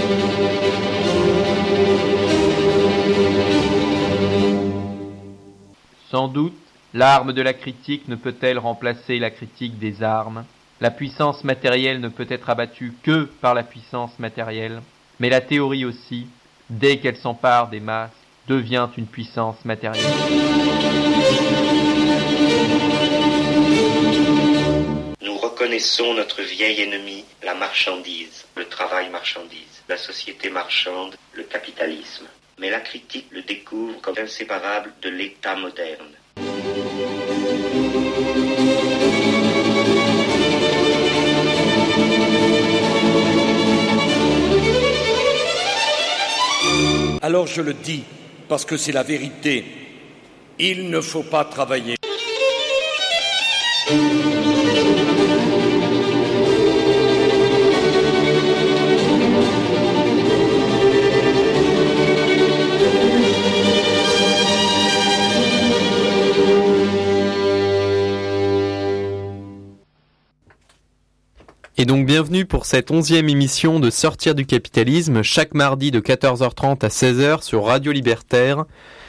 Sans doute, l'arme de la critique ne peut-elle remplacer la critique des armes. La puissance matérielle ne peut être abattue que par la puissance matérielle, mais la théorie aussi, dès qu'elle s'empare des masses, devient une puissance matérielle. Nous reconnaissons notre vieil ennemi, la marchandise, le travail marchandise, la société marchande, le capitalisme. Mais la critique le découvre comme inséparable de l'État moderne. Alors je le dis, parce que c'est la vérité, il ne faut pas travailler. Et donc bienvenue pour cette 11e émission de Sortir du capitalisme, chaque mardi de 14h30 à 16h sur Radio Libertaire,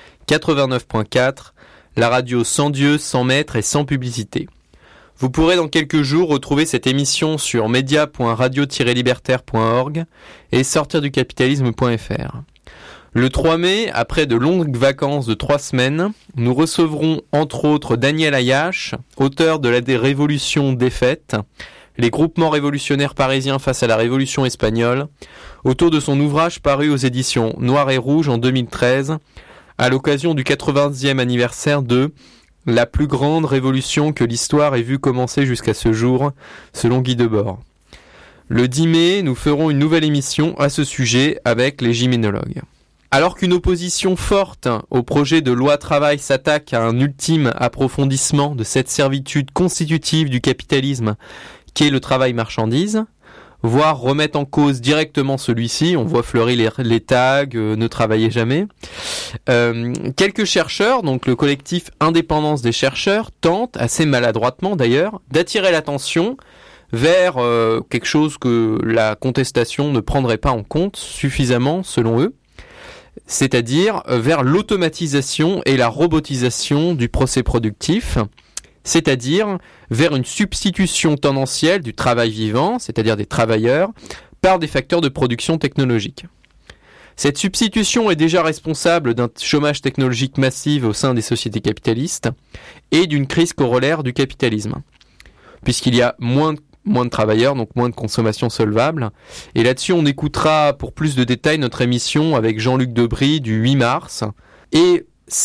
89.4, la radio sans Dieu, sans maître et sans publicité. Vous pourrez dans quelques jours retrouver cette émission sur media.radio-libertaire.org et sortirducapitalisme.fr. Le 3 mai, après de longues vacances de 3 semaines, nous recevrons entre autres Daniel Ayache, auteur de la Révolution défaite, les groupements révolutionnaires parisiens face à la Révolution espagnole, autour de son ouvrage paru aux éditions Noir et Rouge en 2013, à l'occasion du 80e anniversaire de « La plus grande révolution que l'histoire ait vue commencer jusqu'à ce jour », selon Guy Debord. Le 10 mai, nous ferons une nouvelle émission à ce sujet avec les gyménologues. Alors qu'une opposition forte au projet de loi travail s'attaque à un ultime approfondissement de cette servitude constitutive du capitalisme qu'est le travail marchandise, voire remettre en cause directement celui-ci, on voit fleurir les tags, ne travaillez jamais. Quelques chercheurs, donc le collectif Indépendance des chercheurs, tentent, assez maladroitement d'ailleurs, d'attirer l'attention vers quelque chose que la contestation ne prendrait pas en compte suffisamment selon eux, c'est-à-dire vers l'automatisation et la robotisation du procès productif, c'est-à-dire vers une substitution tendancielle du travail vivant, c'est-à-dire des travailleurs, par des facteurs de production technologique. Cette substitution est déjà responsable d'un chômage technologique massif au sein des sociétés capitalistes et d'une crise corollaire du capitalisme, puisqu'il y a moins de travailleurs, donc moins de consommation solvable. Et là-dessus, on écoutera pour plus de détails notre émission avec Jean-Luc Debry du 8 mars. Et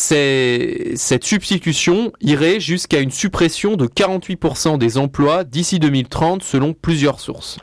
cette substitution irait jusqu'à une suppression de 48% des emplois d'ici 2030 selon plusieurs sources.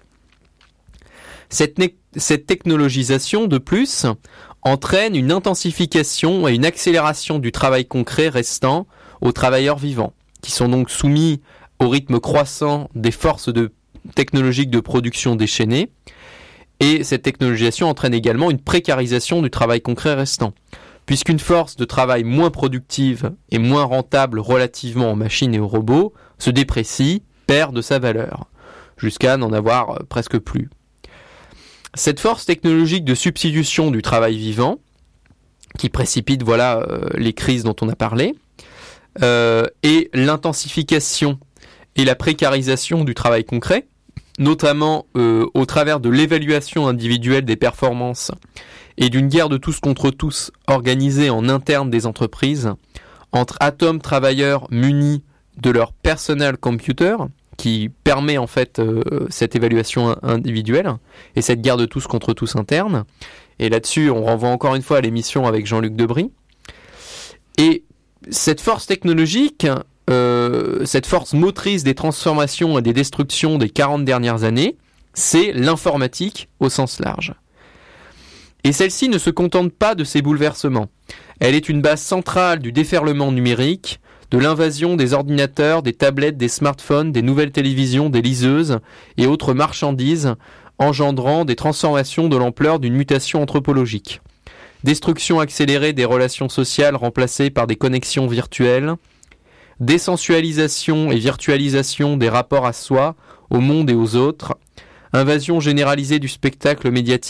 Cette technologisation, de plus, entraîne une intensification et une accélération du travail concret restant aux travailleurs vivants, qui sont donc soumis au rythme croissant des forces technologiques de production déchaînées. Et cette technologisation entraîne également une précarisation du travail concret restant, puisqu'une force de travail moins productive et moins rentable relativement aux machines et aux robots se déprécie, perd de sa valeur, jusqu'à n'en avoir presque plus. Cette force technologique de substitution du travail vivant, qui précipite les crises dont on a parlé, et l'intensification et la précarisation du travail concret, notamment au travers de l'évaluation individuelle des performances et d'une guerre de tous contre tous organisée en interne des entreprises, entre atomes travailleurs munis de leur personal computer, qui permet en fait cette évaluation individuelle, et cette guerre de tous contre tous interne. Et là-dessus, on renvoie encore une fois à l'émission avec Jean-Luc Debry. Et cette force technologique, cette force motrice des transformations et des destructions des 40 dernières années, c'est l'informatique au sens large. Et celle-ci ne se contente pas de ces bouleversements. Elle est une base centrale du déferlement numérique, de l'invasion des ordinateurs, des tablettes, des smartphones, des nouvelles télévisions, des liseuses et autres marchandises, engendrant des transformations de l'ampleur d'une mutation anthropologique. Destruction accélérée des relations sociales remplacées par des connexions virtuelles, désensualisation et virtualisation des rapports à soi, au monde et aux autres, invasion généralisée du spectacle médiatique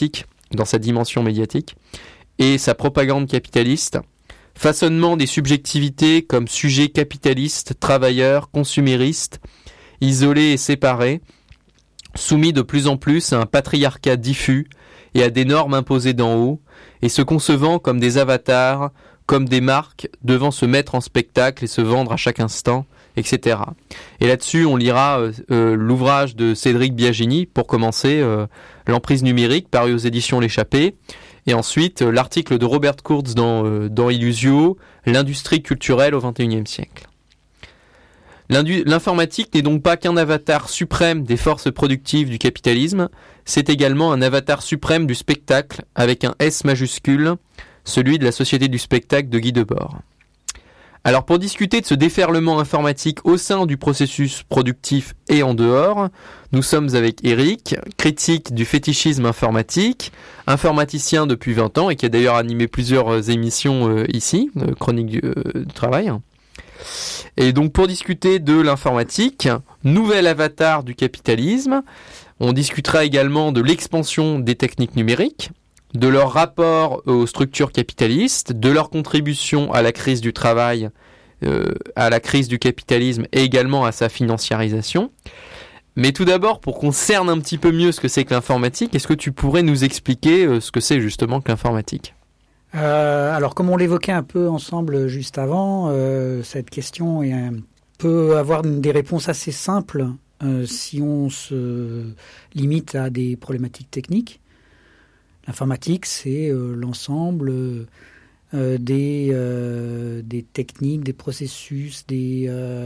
dans sa dimension médiatique, et sa propagande capitaliste, façonnement des subjectivités comme sujets capitalistes, travailleurs, consuméristes, isolés et séparés, soumis de plus en plus à un patriarcat diffus et à des normes imposées d'en haut, et se concevant comme des avatars, comme des marques devant se mettre en spectacle et se vendre à chaque instant, etc. Et là-dessus, on lira l'ouvrage de Cédric Biagini, pour commencer, L'emprise numérique, paru aux éditions L'Échappée, et ensuite l'article de Robert Kurz dans Illusio, L'industrie culturelle au XXIe siècle. L'informatique n'est donc pas qu'un avatar suprême des forces productives du capitalisme, c'est également un avatar suprême du spectacle, avec un S majuscule, celui de la Société du spectacle de Guy Debord. Alors pour discuter de ce déferlement informatique au sein du processus productif et en dehors, nous sommes avec Eric, critique du fétichisme informatique, informaticien depuis 20 ans et qui a d'ailleurs animé plusieurs émissions ici, Chronique du travail. Et donc pour discuter de l'informatique, nouvel avatar du capitalisme, on discutera également de l'expansion des techniques numériques, de leur rapport aux structures capitalistes, de leur contribution à la crise du travail, à la crise du capitalisme et également à sa financiarisation. Mais tout d'abord, pour qu'on cerne un petit peu mieux ce que c'est que l'informatique, est-ce que tu pourrais nous expliquer ce que c'est justement que l'informatique ? Alors, comme on l'évoquait un peu ensemble juste avant, cette question peut avoir des réponses assez simples si on se limite à des problématiques techniques. L'informatique, c'est l'ensemble des techniques, des processus, des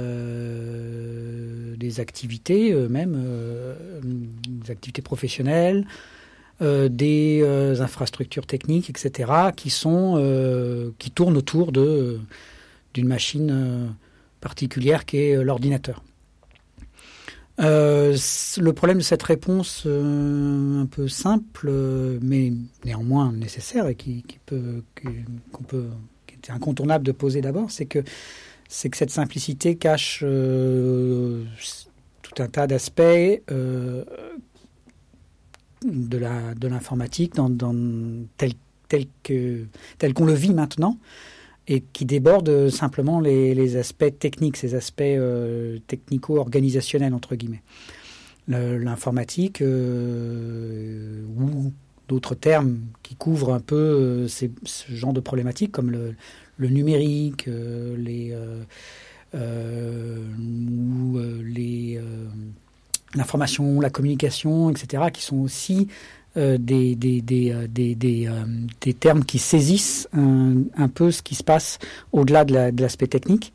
activités, même des activités professionnelles, des infrastructures techniques, etc., qui tournent autour d'une machine particulière qui est l'ordinateur. Le problème de cette réponse un peu simple, mais néanmoins nécessaire et qui est incontournable de poser d'abord, c'est que cette simplicité cache tout un tas d'aspects de l'informatique tel qu'on le vit maintenant, et qui déborde simplement les aspects techniques, ces aspects technico-organisationnels, entre guillemets. L'informatique, ou d'autres termes qui couvrent un peu ce genre de problématiques, comme le numérique, l'information, la communication, etc., qui sont aussi des termes qui saisissent un peu ce qui se passe au-delà de l'aspect technique.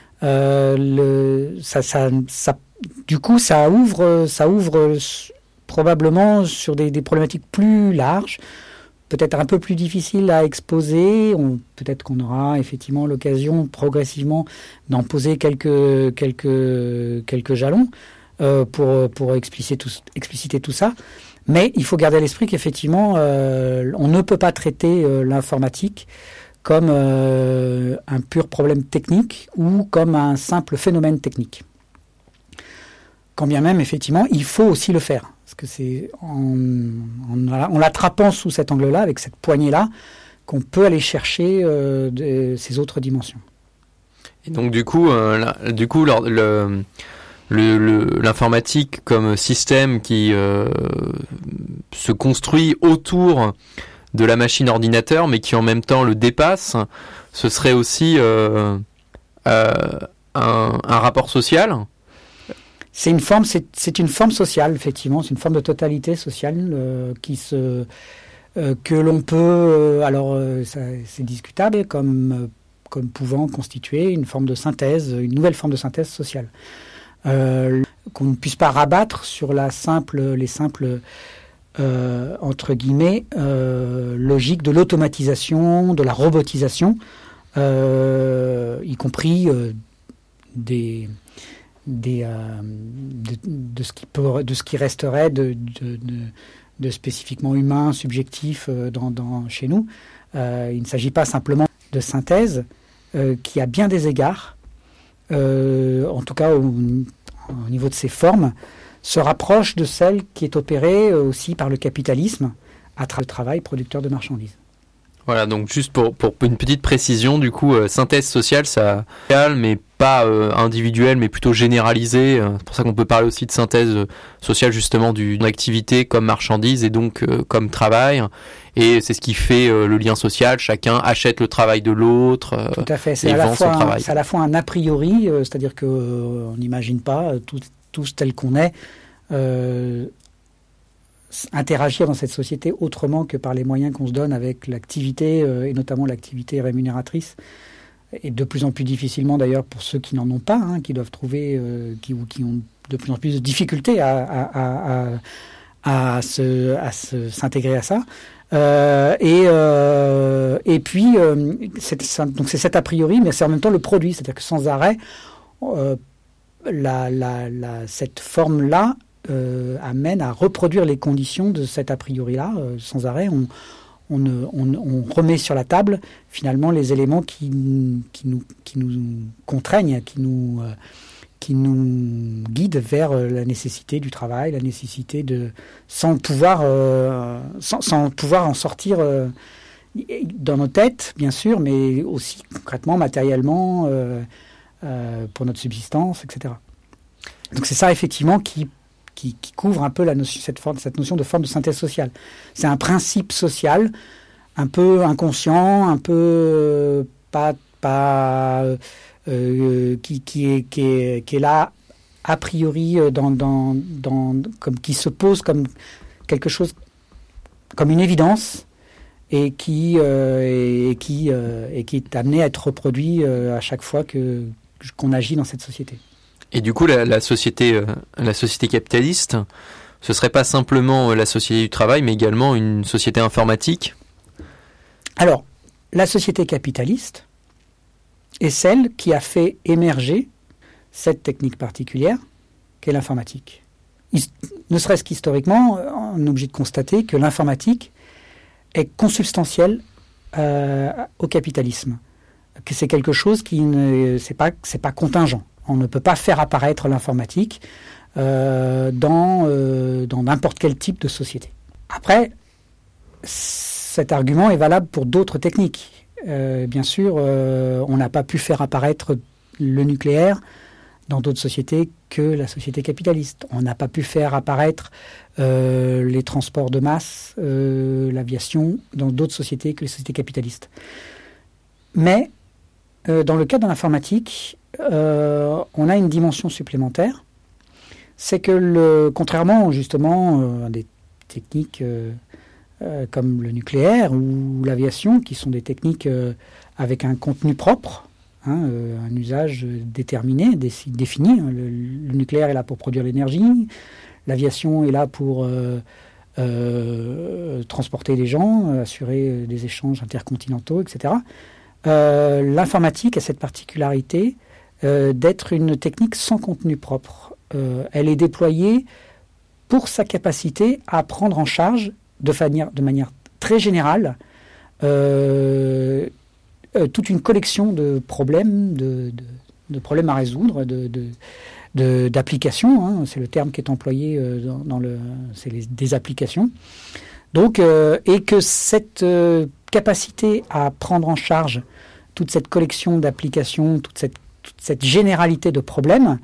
Du coup, ça ouvre probablement sur des problématiques plus larges, peut-être un peu plus difficiles à exposer. Peut-être qu'on aura effectivement l'occasion progressivement d'en poser quelques jalons pour expliciter tout ça. Mais il faut garder à l'esprit qu'effectivement, on ne peut pas traiter l'informatique comme un pur problème technique ou comme un simple phénomène technique. Quand bien même, effectivement, il faut aussi le faire. Parce que c'est en l'attrapant sous cet angle-là, avec cette poignée-là, qu'on peut aller chercher ces autres dimensions. Et donc du coup l'informatique comme système qui se construit autour de la machine ordinateur, mais qui en même temps le dépasse, ce serait aussi un rapport social. C'est une forme sociale, effectivement. C'est une forme de totalité sociale que l'on peut, c'est discutable, comme pouvant constituer une forme de synthèse, une nouvelle forme de synthèse sociale. Qu'on ne puisse pas rabattre sur les simples entre guillemets logique de l'automatisation, de la robotisation, y compris de ce qui resterait de spécifiquement humain, subjectif chez nous. Il ne s'agit pas simplement de synthèse qui, à bien des égards, en tout cas au niveau de ses formes, se rapproche de celle qui est opérée aussi par le capitalisme à travers le travail producteur de marchandises. Voilà, donc juste pour une petite précision, du coup, synthèse sociale, ça mais pas individuelle, mais plutôt généralisée. C'est pour ça qu'on peut parler aussi de synthèse sociale, justement, d'une activité comme marchandise et donc comme travail. Et c'est ce qui fait le lien social. Chacun achète le travail de l'autre. Tout à fait. Et vend son travail. C'est à la fois un a priori, c'est-à-dire qu'on n'imagine pas tous tels qu'on est interagir dans cette société autrement que par les moyens qu'on se donne avec l'activité, et notamment l'activité rémunératrice, et de plus en plus difficilement d'ailleurs pour ceux qui n'en ont pas, qui doivent trouver, qui ont de plus en plus de difficultés à s'intégrer à ça. Et puis, donc c'est cet a priori, mais c'est en même temps le produit, c'est-à-dire que sans arrêt, cette forme-là amène à reproduire les conditions de cet a priori-là. Sans arrêt, on remet sur la table finalement les éléments qui nous contraignent, qui nous guident vers la nécessité du travail, la nécessité sans pouvoir en sortir dans nos têtes, bien sûr, mais aussi concrètement, matériellement, pour notre subsistance, etc. Donc c'est ça effectivement qui couvre un peu cette notion de forme de synthèse sociale. C'est un principe social, un peu inconscient, un peu qui est là a priori qui se pose comme quelque chose, comme une évidence, et qui est amené à être reproduit à chaque fois qu'on agit dans cette société. Et du coup, la société capitaliste, ce serait pas simplement la société du travail, mais également une société informatique ? Alors, la société capitaliste est celle qui a fait émerger cette technique particulière, qu'est l'informatique. Ne serait-ce qu'historiquement, on est obligé de constater que l'informatique est consubstantielle au capitalisme, que c'est quelque chose c'est pas contingent. On ne peut pas faire apparaître l'informatique dans n'importe quel type de société. Après, cet argument est valable pour d'autres techniques. Bien sûr, on n'a pas pu faire apparaître le nucléaire dans d'autres sociétés que la société capitaliste. On n'a pas pu faire apparaître les transports de masse, l'aviation, dans d'autres sociétés que les sociétés capitalistes. Mais dans le cas de l'informatique, on a une dimension supplémentaire, c'est que contrairement justement à des techniques comme le nucléaire ou l'aviation, qui sont des techniques avec un contenu propre, un usage déterminé, défini. Le nucléaire est là pour produire l'énergie, l'aviation est là pour transporter les gens, assurer des échanges intercontinentaux, etc. L'informatique a cette particularité d'être une technique sans contenu propre. Elle est déployée pour sa capacité à prendre en charge de manière très générale toute une collection de problèmes, de problèmes à résoudre, d'applications. C'est le terme qui est employé c'est des applications. Donc, et que cette capacité à prendre en charge toute cette collection d'applications, toute cette généralité de problèmes,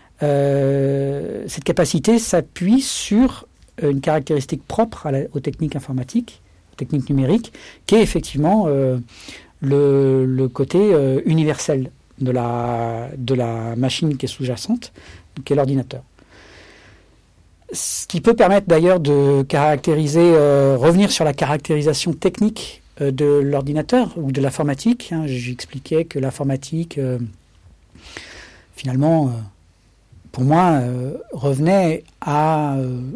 cette capacité s'appuie sur une caractéristique propre aux techniques informatiques, aux techniques numériques, qui est effectivement le côté universel de la machine qui est sous-jacente, qui est l'ordinateur. Ce qui peut permettre d'ailleurs de caractériser, revenir sur la caractérisation technique de l'ordinateur ou de l'informatique. J'expliquais que l'informatique, finalement, pour moi, revenait à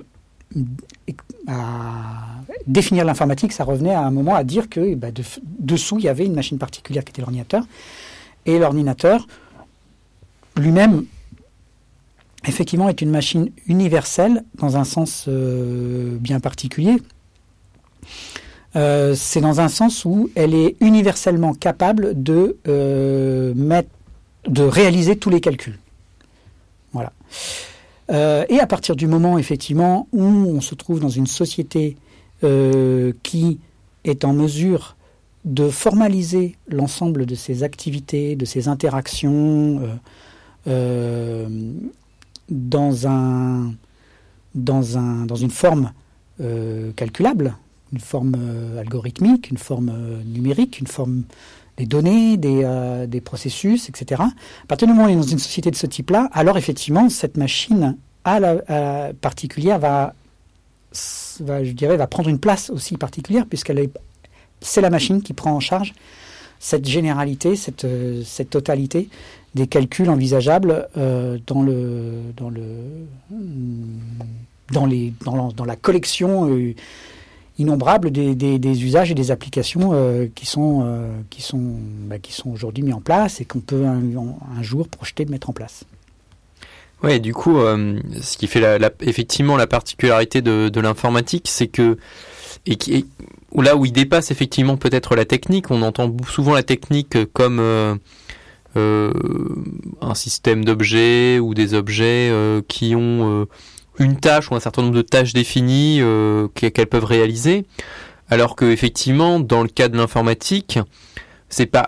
définir l'informatique. Ça revenait à un moment à dire que dessous, il y avait une machine particulière qui était l'ordinateur. Et l'ordinateur, lui-même, effectivement, est une machine universelle dans un sens bien particulier. C'est dans un sens où elle est universellement capable de réaliser tous les calculs. Voilà. Et à partir du moment, effectivement, où on se trouve dans une société qui est en mesure de formaliser l'ensemble de ces activités, de ces interactions dans une forme calculable, une forme algorithmique, une forme numérique, une forme des données, des processus, etc. À partir du moment où on est dans une société de ce type-là, alors effectivement, cette machine particulière va prendre une place aussi particulière, c'est la machine qui prend en charge cette généralité, cette totalité des calculs envisageables dans la collection innombrable des usages et des applications qui sont aujourd'hui mis en place et qu'on peut un jour projeter de mettre en place. Ouais, du coup, ce qui fait effectivement la particularité de l'informatique, c'est que là où il dépasse effectivement peut-être la technique, on entend souvent la technique comme un système d'objets ou des objets qui ont une tâche ou un certain nombre de tâches définies qu'elles peuvent réaliser, alors que effectivement dans le cas de l'informatique, c'est pas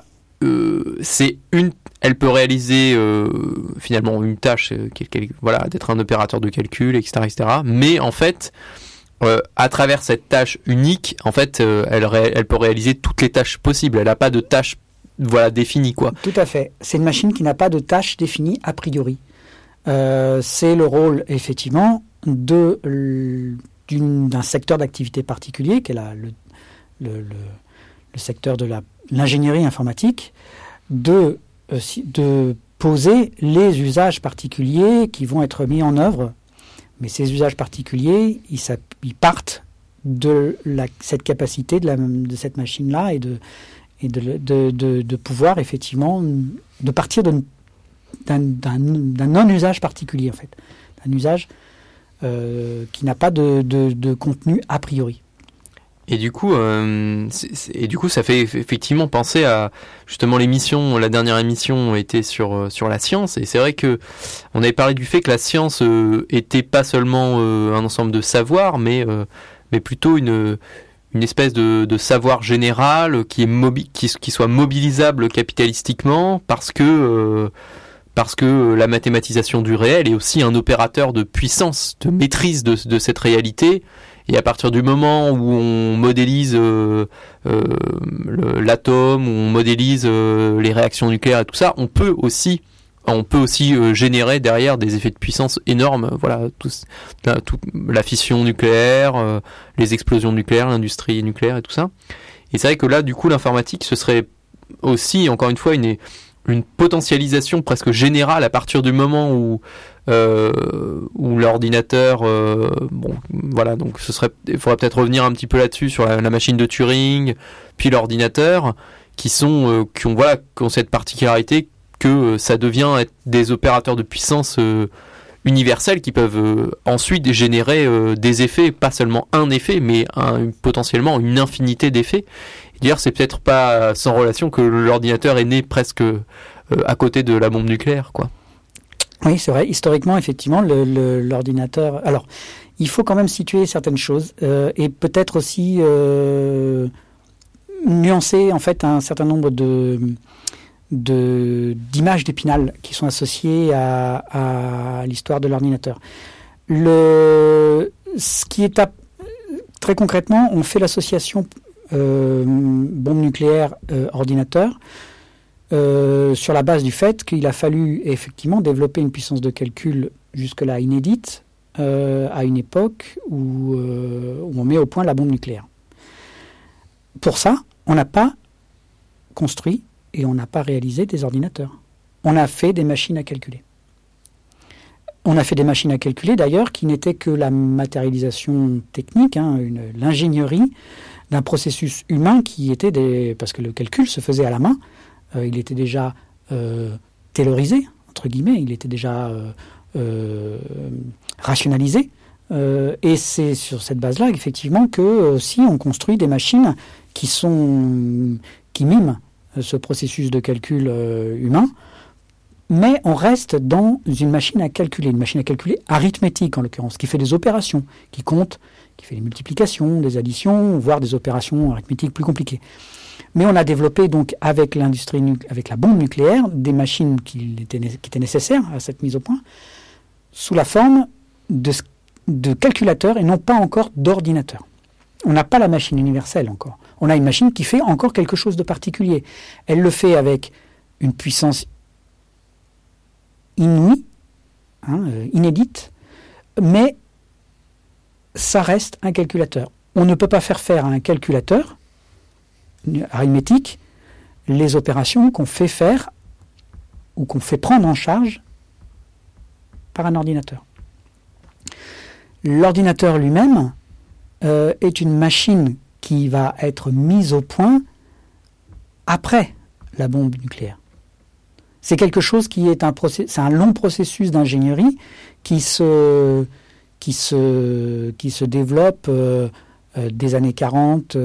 elle peut réaliser finalement une tâche d'être un opérateur de calcul, etc., mais en fait à travers cette tâche unique, en fait, elle peut réaliser toutes les tâches possibles. Elle n'a pas de tâche définie, quoi. Tout à fait. C'est une machine qui n'a pas de tâche définie a priori. C'est le rôle, effectivement, d'un secteur d'activité particulier, qui est le secteur de l'ingénierie informatique, de poser les usages particuliers qui vont être mis en œuvre. Mais ces usages particuliers, ils partent de cette capacité de cette machine-là et de pouvoir effectivement de partir d'un non-usage particulier, en fait, d'un usage qui n'a pas de contenu a priori. Et du coup, ça fait effectivement penser à justement la dernière émission était sur la science, et c'est vrai que on avait parlé du fait que la science était pas seulement un ensemble de savoirs, mais plutôt une espèce de savoir général qui soit mobilisable capitalistiquement parce que la mathématisation du réel est aussi un opérateur de puissance, de maîtrise de cette réalité. Et à partir du moment où on modélise l'atome, où on modélise les réactions nucléaires et tout ça, on peut aussi générer derrière des effets de puissance énormes. Voilà, la fission nucléaire, les explosions nucléaires, l'industrie nucléaire et tout ça. Et c'est vrai que là, du coup, l'informatique, ce serait aussi, encore une fois, une potentialisation presque générale à partir du moment où l'ordinateur, donc il faudrait peut-être revenir un petit peu là-dessus sur la machine de Turing, puis l'ordinateur, qui ont cette particularité que ça devient être des opérateurs de puissance universels qui peuvent ensuite générer des effets, pas seulement un effet, mais potentiellement une infinité d'effets. Et d'ailleurs, c'est peut-être pas sans relation que l'ordinateur est né presque à côté de la bombe nucléaire, quoi. Oui, c'est vrai. Historiquement, effectivement, l'ordinateur... Alors, il faut quand même situer certaines choses et peut-être aussi nuancer, en fait, un certain nombre d'images d'Épinal qui sont associées à l'histoire de l'ordinateur. Très concrètement, on fait l'association bombe nucléaire ordinateur sur la base du fait qu'il a fallu effectivement développer une puissance de calcul jusque-là inédite à une époque où on met au point la bombe nucléaire. Pour ça, on n'a pas construit et on n'a pas réalisé des ordinateurs. On a fait des machines à calculer. On a fait des machines à calculer, d'ailleurs, qui n'étaient que la matérialisation technique, l'ingénierie d'un processus humain qui était parce que le calcul se faisait à la main. Il était déjà taylorisé, entre guillemets, il était déjà rationalisé. Et c'est sur cette base-là, effectivement, que si on construit des machines qui miment ce processus de calcul humain, mais on reste dans une machine à calculer arithmétique en l'occurrence, qui fait des opérations, qui compte, qui fait des multiplications, des additions, voire des opérations arithmétiques plus compliquées. Mais on a développé donc avec l'industrie, avec la bombe nucléaire, des machines qui étaient nécessaires à cette mise au point, sous la forme de calculateurs et non pas encore d'ordinateurs. On n'a pas la machine universelle encore. On a une machine qui fait encore quelque chose de particulier. Elle le fait avec une puissance inouïe, inédite, mais ça reste un calculateur. On ne peut pas faire à un calculateur arithmétique les opérations qu'on fait faire ou qu'on fait prendre en charge par un ordinateur. L'ordinateur lui-même est une machine qui va être mise au point après la bombe nucléaire. C'est quelque chose qui est c'est un long processus d'ingénierie qui se développe des années 40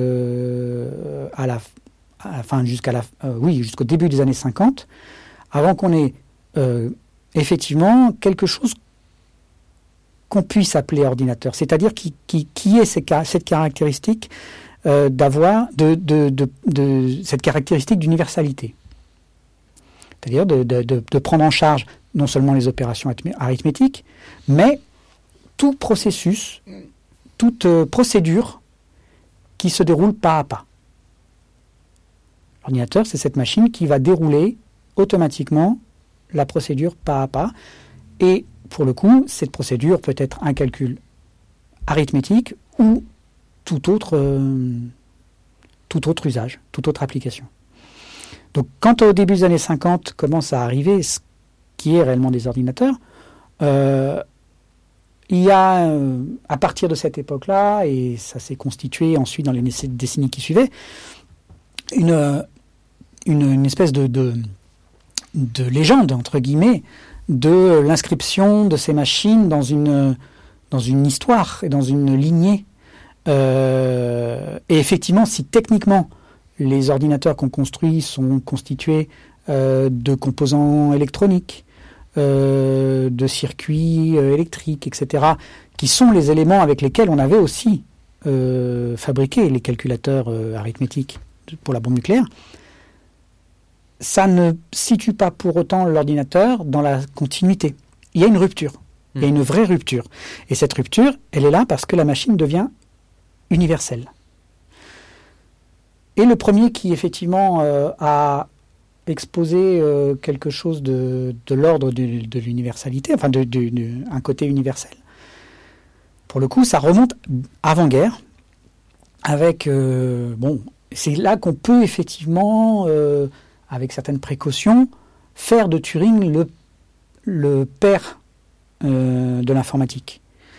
jusqu'au début des années 50, avant qu'on ait effectivement quelque chose qu'on puisse appeler ordinateur, c'est-à-dire qui ait cette caractéristique d'avoir cette caractéristique d'universalité, c'est-à-dire de prendre en charge non seulement les opérations arithmétiques, mais tout processus, toute procédure qui se déroule pas à pas. L'ordinateur, c'est cette machine qui va dérouler automatiquement la procédure pas à pas. Et pour le coup, cette procédure peut être un calcul arithmétique ou tout autre usage, toute autre application. Donc, quand au début des années 50 commence à arriver ce qui est réellement des ordinateurs, il y a, à partir de cette époque-là, et ça s'est constitué ensuite dans les décennies qui suivaient, une espèce de légende, entre guillemets, de l'inscription de ces machines dans une histoire et dans une lignée. Et effectivement, si techniquement les ordinateurs qu'on construit sont constitués de composants électroniques, de circuits électriques, etc., qui sont les éléments avec lesquels on avait aussi fabriqué les calculateurs arithmétiques pour la bombe nucléaire, ça ne situe pas pour autant l'ordinateur dans la continuité. Il y a une rupture. Il y a une vraie rupture. Et cette rupture, elle est là parce que la machine devient universelle. Et le premier qui, effectivement, a exposé quelque chose de l'ordre de l'universalité, enfin, un côté universel, pour le coup, ça remonte avant-guerre, avec... c'est là qu'on peut, effectivement... avec certaines précautions, faire de Turing le père de l'informatique.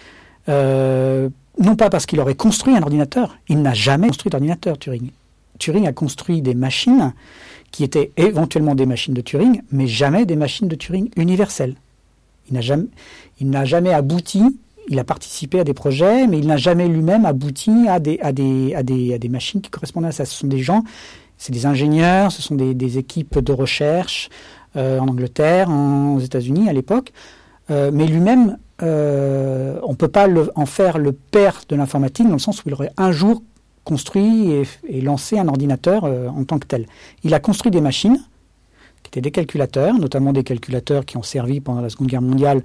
Non pas parce qu'il aurait construit un ordinateur, il n'a jamais construit d'ordinateur, Turing. Turing a construit des machines qui étaient éventuellement des machines de Turing, mais jamais des machines de Turing universelles. Il n'a jamais abouti, il a participé à des projets, mais il n'a jamais lui-même abouti à des machines qui correspondent à ça. Ce sont des gens... C'est des ingénieurs, ce sont des équipes de recherche en Angleterre, aux États-Unis à l'époque. Mais lui-même, on ne peut pas en faire le père de l'informatique dans le sens où il aurait un jour construit et lancé un ordinateur en tant que tel. Il a construit des machines qui étaient des calculateurs, notamment des calculateurs qui ont servi pendant la Seconde Guerre mondiale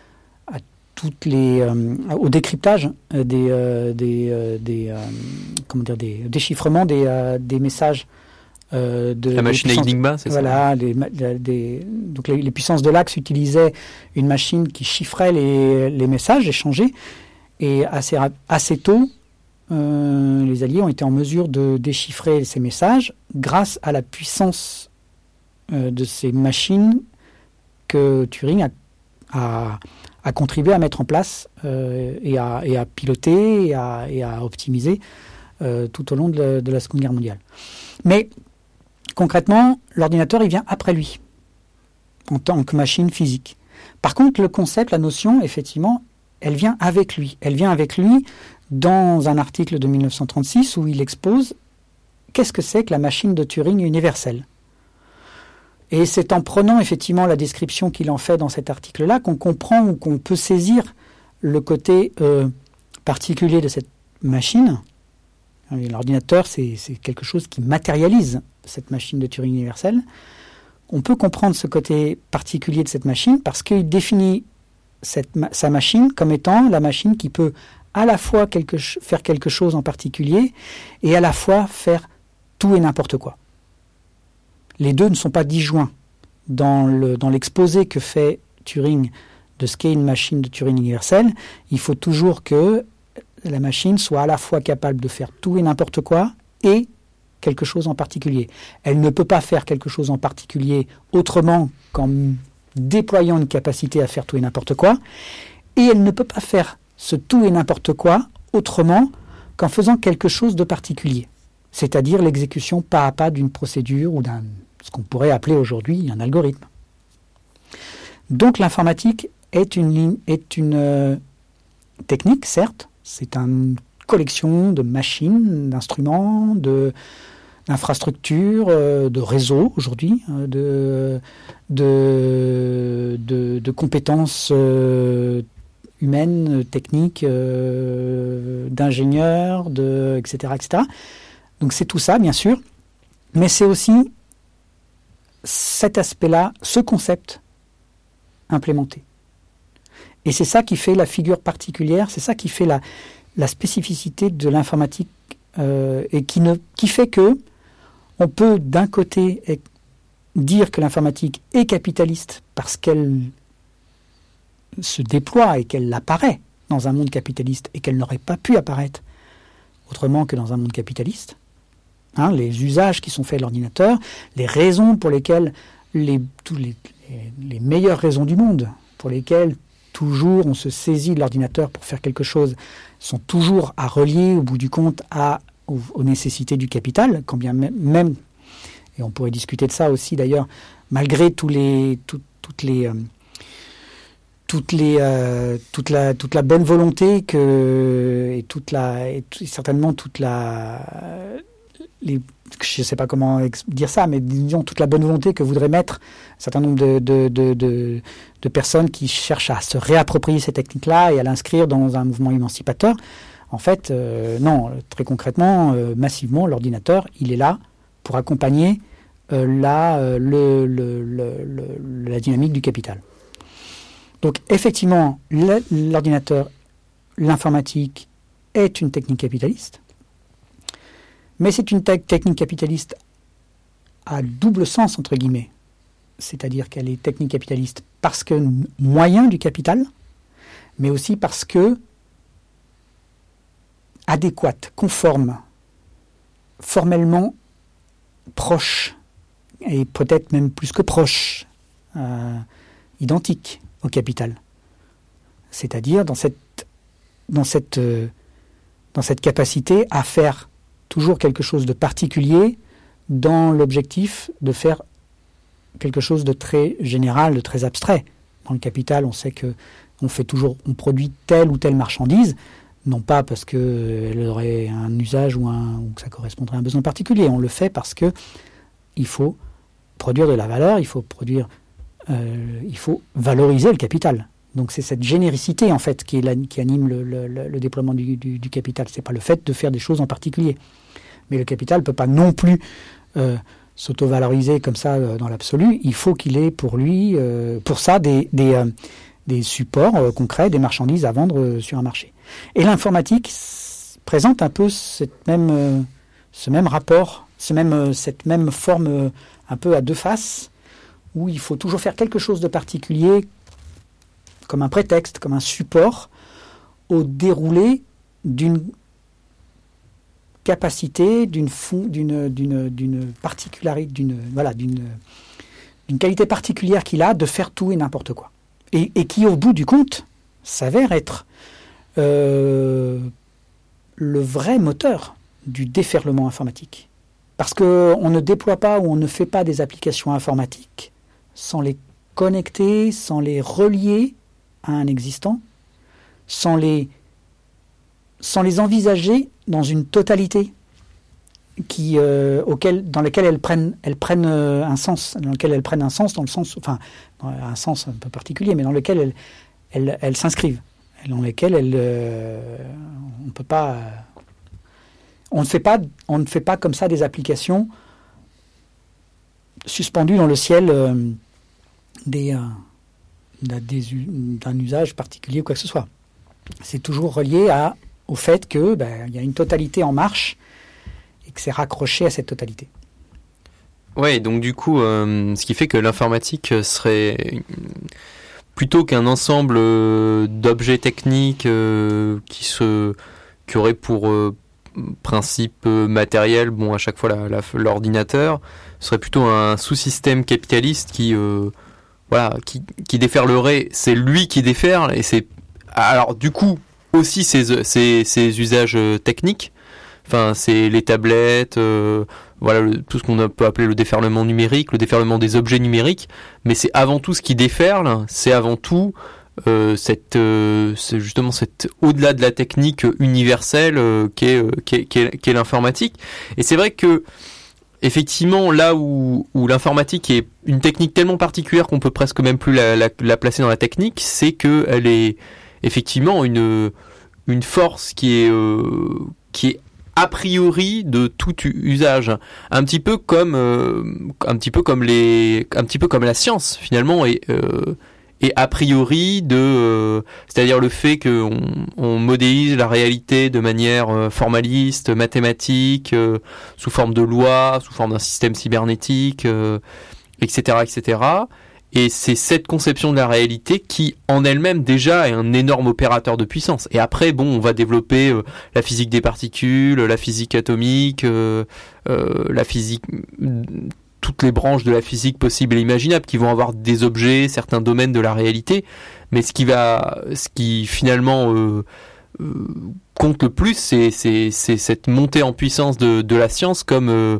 au décryptage des déchiffrements des messages la machine Enigma, c'est ça. Donc les puissances de l'Axe utilisaient une machine qui chiffrait les messages échangés, et assez tôt, les Alliés ont été en mesure de déchiffrer ces messages grâce à la puissance de ces machines que Turing a contribué à mettre en place et à piloter et à optimiser tout au long de la Seconde Guerre mondiale. Mais concrètement, l'ordinateur, il vient après lui, en tant que machine physique. Par contre, le concept, la notion, effectivement, elle vient avec lui. Elle vient avec lui dans un article de 1936 où il expose qu'est-ce que c'est que la machine de Turing universelle. Et c'est en prenant effectivement la description qu'il en fait dans cet article-là qu'on comprend ou qu'on peut saisir le côté particulier de cette machine, l'ordinateur c'est quelque chose qui matérialise cette machine de Turing universelle, on peut comprendre ce côté particulier de cette machine parce qu'il définit sa machine comme étant la machine qui peut à la fois faire quelque chose en particulier et à la fois faire tout et n'importe quoi. Les deux ne sont pas disjoints. Dans l'exposé que fait Turing de ce qu'est une machine de Turing universelle, il faut toujours que la machine soit à la fois capable de faire tout et n'importe quoi et quelque chose en particulier. Elle ne peut pas faire quelque chose en particulier autrement qu'en déployant une capacité à faire tout et n'importe quoi, et elle ne peut pas faire ce tout et n'importe quoi autrement qu'en faisant quelque chose de particulier, c'est-à-dire l'exécution pas à pas d'une procédure ou ce qu'on pourrait appeler aujourd'hui un algorithme. Donc l'informatique est une technique, certes, c'est une collection de machines, d'instruments, d'infrastructures, de réseaux aujourd'hui, de compétences humaines, techniques, d'ingénieurs, etc., etc. Donc c'est tout ça, bien sûr, mais c'est aussi cet aspect-là, ce concept implémenté. Et c'est ça qui fait la figure particulière, c'est ça qui fait la spécificité de l'informatique et qui fait que on peut d'un côté dire que l'informatique est capitaliste parce qu'elle se déploie et qu'elle apparaît dans un monde capitaliste et qu'elle n'aurait pas pu apparaître autrement que dans un monde capitaliste. Les usages qui sont faits de l'ordinateur, les raisons pour lesquelles, les meilleures raisons du monde, pour lesquelles toujours on se saisit de l'ordinateur pour faire quelque chose, sont toujours à relier au bout du compte aux nécessités du capital, quand bien même, et on pourrait discuter de ça aussi d'ailleurs, malgré toute la bonne volonté je ne sais pas comment dire ça, mais disons toute la bonne volonté que voudrait mettre un certain nombre de personnes qui cherchent à se réapproprier ces techniques-là et à l'inscrire dans un mouvement émancipateur. En fait, non, très concrètement, massivement, l'ordinateur, il est là pour accompagner la dynamique du capital. Donc, effectivement, l'ordinateur, l'informatique est une technique capitaliste, mais c'est une technique capitaliste à double sens, entre guillemets. C'est-à-dire qu'elle est technique capitaliste parce que moyen du capital, mais aussi parce que adéquate, conforme, formellement proche, et peut-être même plus que proche, identique au capital. C'est-à-dire dans cette capacité à faire toujours quelque chose de particulier dans l'objectif de faire quelque chose de très général, de très abstrait. Dans le capital, on sait que on produit telle ou telle marchandise, non pas parce qu'elle aurait un usage ou que ça correspondrait à un besoin particulier. On le fait parce que il faut produire de la valeur, il faut valoriser le capital. Donc c'est cette généricité en fait qui anime le déploiement du capital. C'est pas le fait de faire des choses en particulier. Mais le capital ne peut pas non plus s'auto-valoriser comme ça dans l'absolu. Il faut qu'il ait pour lui, pour ça, des supports concrets, des marchandises à vendre sur un marché. Et l'informatique présente un peu ce même rapport, cette même forme un peu à deux faces, où il faut toujours faire quelque chose de particulier comme un prétexte, comme un support au déroulé d'une capacité, d'une particularité, d'une qualité particulière qu'il a de faire tout et n'importe quoi. Et qui, au bout du compte, s'avère être le vrai moteur du déferlement informatique. Parce qu'on ne déploie pas ou on ne fait pas des applications informatiques sans les connecter, sans les relier à un existant, sans les envisager dans une totalité dans laquelle elles prennent un sens, dans le sens, enfin, un sens un peu particulier, mais dans lequel elles s'inscrivent. dans lesquelles on ne fait pas comme ça des applications suspendues dans le ciel d'un usage particulier ou quoi que ce soit. C'est toujours relié au fait que y a une totalité en marche et que c'est raccroché à cette totalité. Ouais, donc du coup, ce qui fait que l'informatique serait plutôt qu'un ensemble d'objets techniques qui aurait pour principe matériel, à chaque fois l'ordinateur, serait plutôt un sous-système capitaliste qui déferlerait. C'est lui qui déferle, et c'est alors du coup aussi ses usages techniques. Enfin, c'est les tablettes, tout ce qu'on peut appeler le déferlement numérique, le déferlement des objets numériques. Mais c'est avant tout ce qui déferle, c'est avant tout c'est justement cette au-delà de la technique universelle qu'est l'informatique. Et c'est vrai que effectivement, là où l'informatique est une technique tellement particulière qu'on peut presque même plus la placer dans la technique, c'est que elle est effectivement une force qui est a priori de tout usage, un petit peu comme la science finalement, et a priori c'est-à-dire le fait qu'on modélise la réalité de manière formaliste, mathématique, sous forme de loi, sous forme d'un système cybernétique, etc. Et c'est cette conception de la réalité qui, en elle-même, déjà, est un énorme opérateur de puissance. Et après, on va développer la physique des particules, la physique atomique, la physique, toutes les branches de la physique possibles et imaginables qui vont avoir des objets, certains domaines de la réalité. Mais ce qui finalement compte le plus, c'est cette montée en puissance de la science comme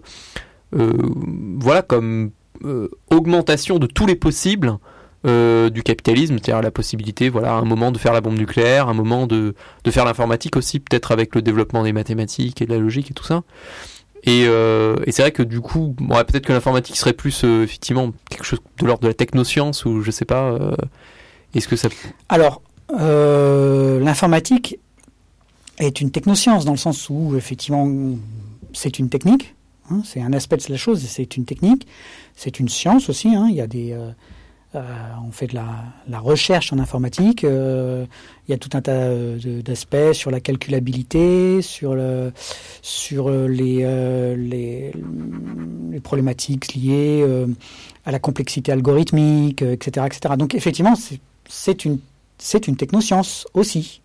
augmentation de tous les possibles du capitalisme, c'est-à-dire la possibilité, à un moment de faire la bombe nucléaire, un moment de faire l'informatique aussi, peut-être avec le développement des mathématiques et de la logique et tout ça. Et c'est vrai que du coup, peut-être que l'informatique serait plus effectivement quelque chose de l'ordre de la technoscience, ou je sais pas. Est-ce que ça... Alors, l'informatique est une technoscience dans le sens où effectivement c'est une technique. C'est un aspect de la chose, c'est une technique, c'est une science aussi. Il y a on fait de la recherche en informatique. Il y a tout un tas d'aspects sur la calculabilité, sur les problématiques liées à la complexité algorithmique, etc., etc. Donc effectivement, c'est une technoscience aussi.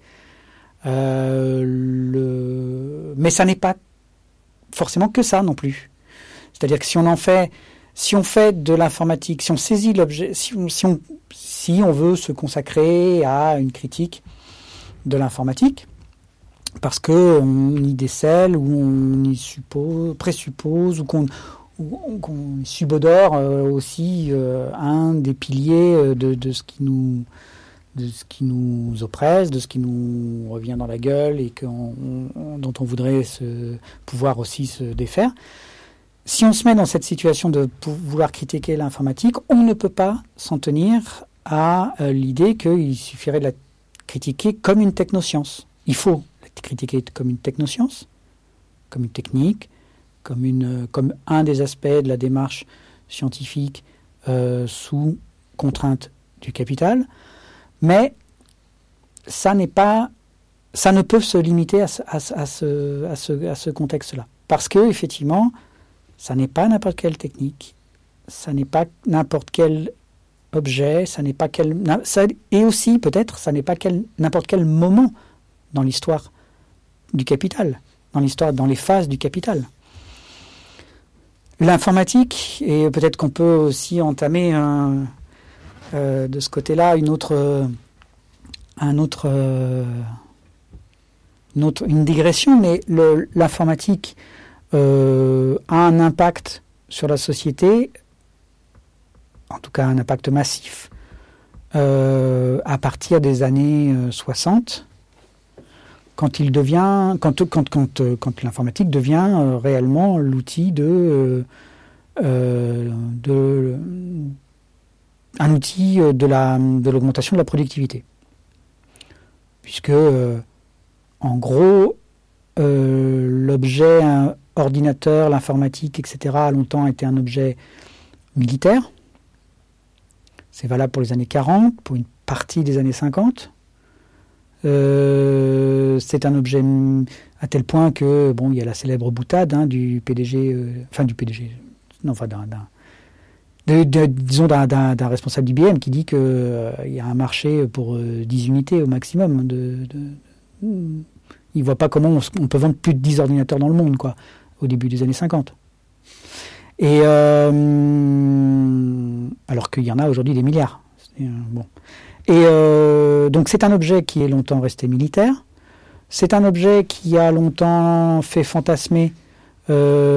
Mais ça n'est pas forcément que ça non plus. C'est-à-dire que si on fait de l'informatique, si on saisit l'objet, si on veut se consacrer à une critique de l'informatique, parce qu'on y décèle, ou on y présuppose, ou qu'on subodore aussi un des piliers de ce qui nous oppresse, de ce qui nous revient dans la gueule et dont on voudrait pouvoir aussi se défaire. Si on se met dans cette situation de vouloir critiquer l'informatique, on ne peut pas s'en tenir à l'idée qu'il suffirait de la critiquer comme une technoscience. Il faut la critiquer comme une technoscience, comme une technique, comme un des aspects de la démarche scientifique sous contrainte du capital. Mais ça ne peut se limiter à ce contexte-là. Parce que, effectivement, ça n'est pas n'importe quelle technique, ça n'est pas n'importe quel objet, et aussi, peut-être, ça n'est pas n'importe quel moment dans l'histoire du capital, dans les phases du capital. L'informatique, et peut-être qu'on peut aussi entamer de ce côté-là une digression, mais l'informatique a un impact sur la société, en tout cas un impact massif, à partir des années 60, quand l'informatique devient réellement l'outil un outil de l'augmentation de la productivité. puisque, en gros, l'objet ordinateur, l'informatique, etc., a longtemps été un objet militaire. C'est valable pour les années 40, pour une partie des années 50. C'est un objet à tel point que, il y a la célèbre boutade du PDG, d'un responsable d'IBM qui dit qu'il y a un marché pour 10 unités au maximum. Il ne voit pas comment on peut vendre plus de 10 ordinateurs dans le monde, quoi, au début des années 50. Et alors qu'il y en a aujourd'hui des milliards. Et donc c'est un objet qui est longtemps resté militaire. C'est un objet qui a longtemps fait fantasmer ça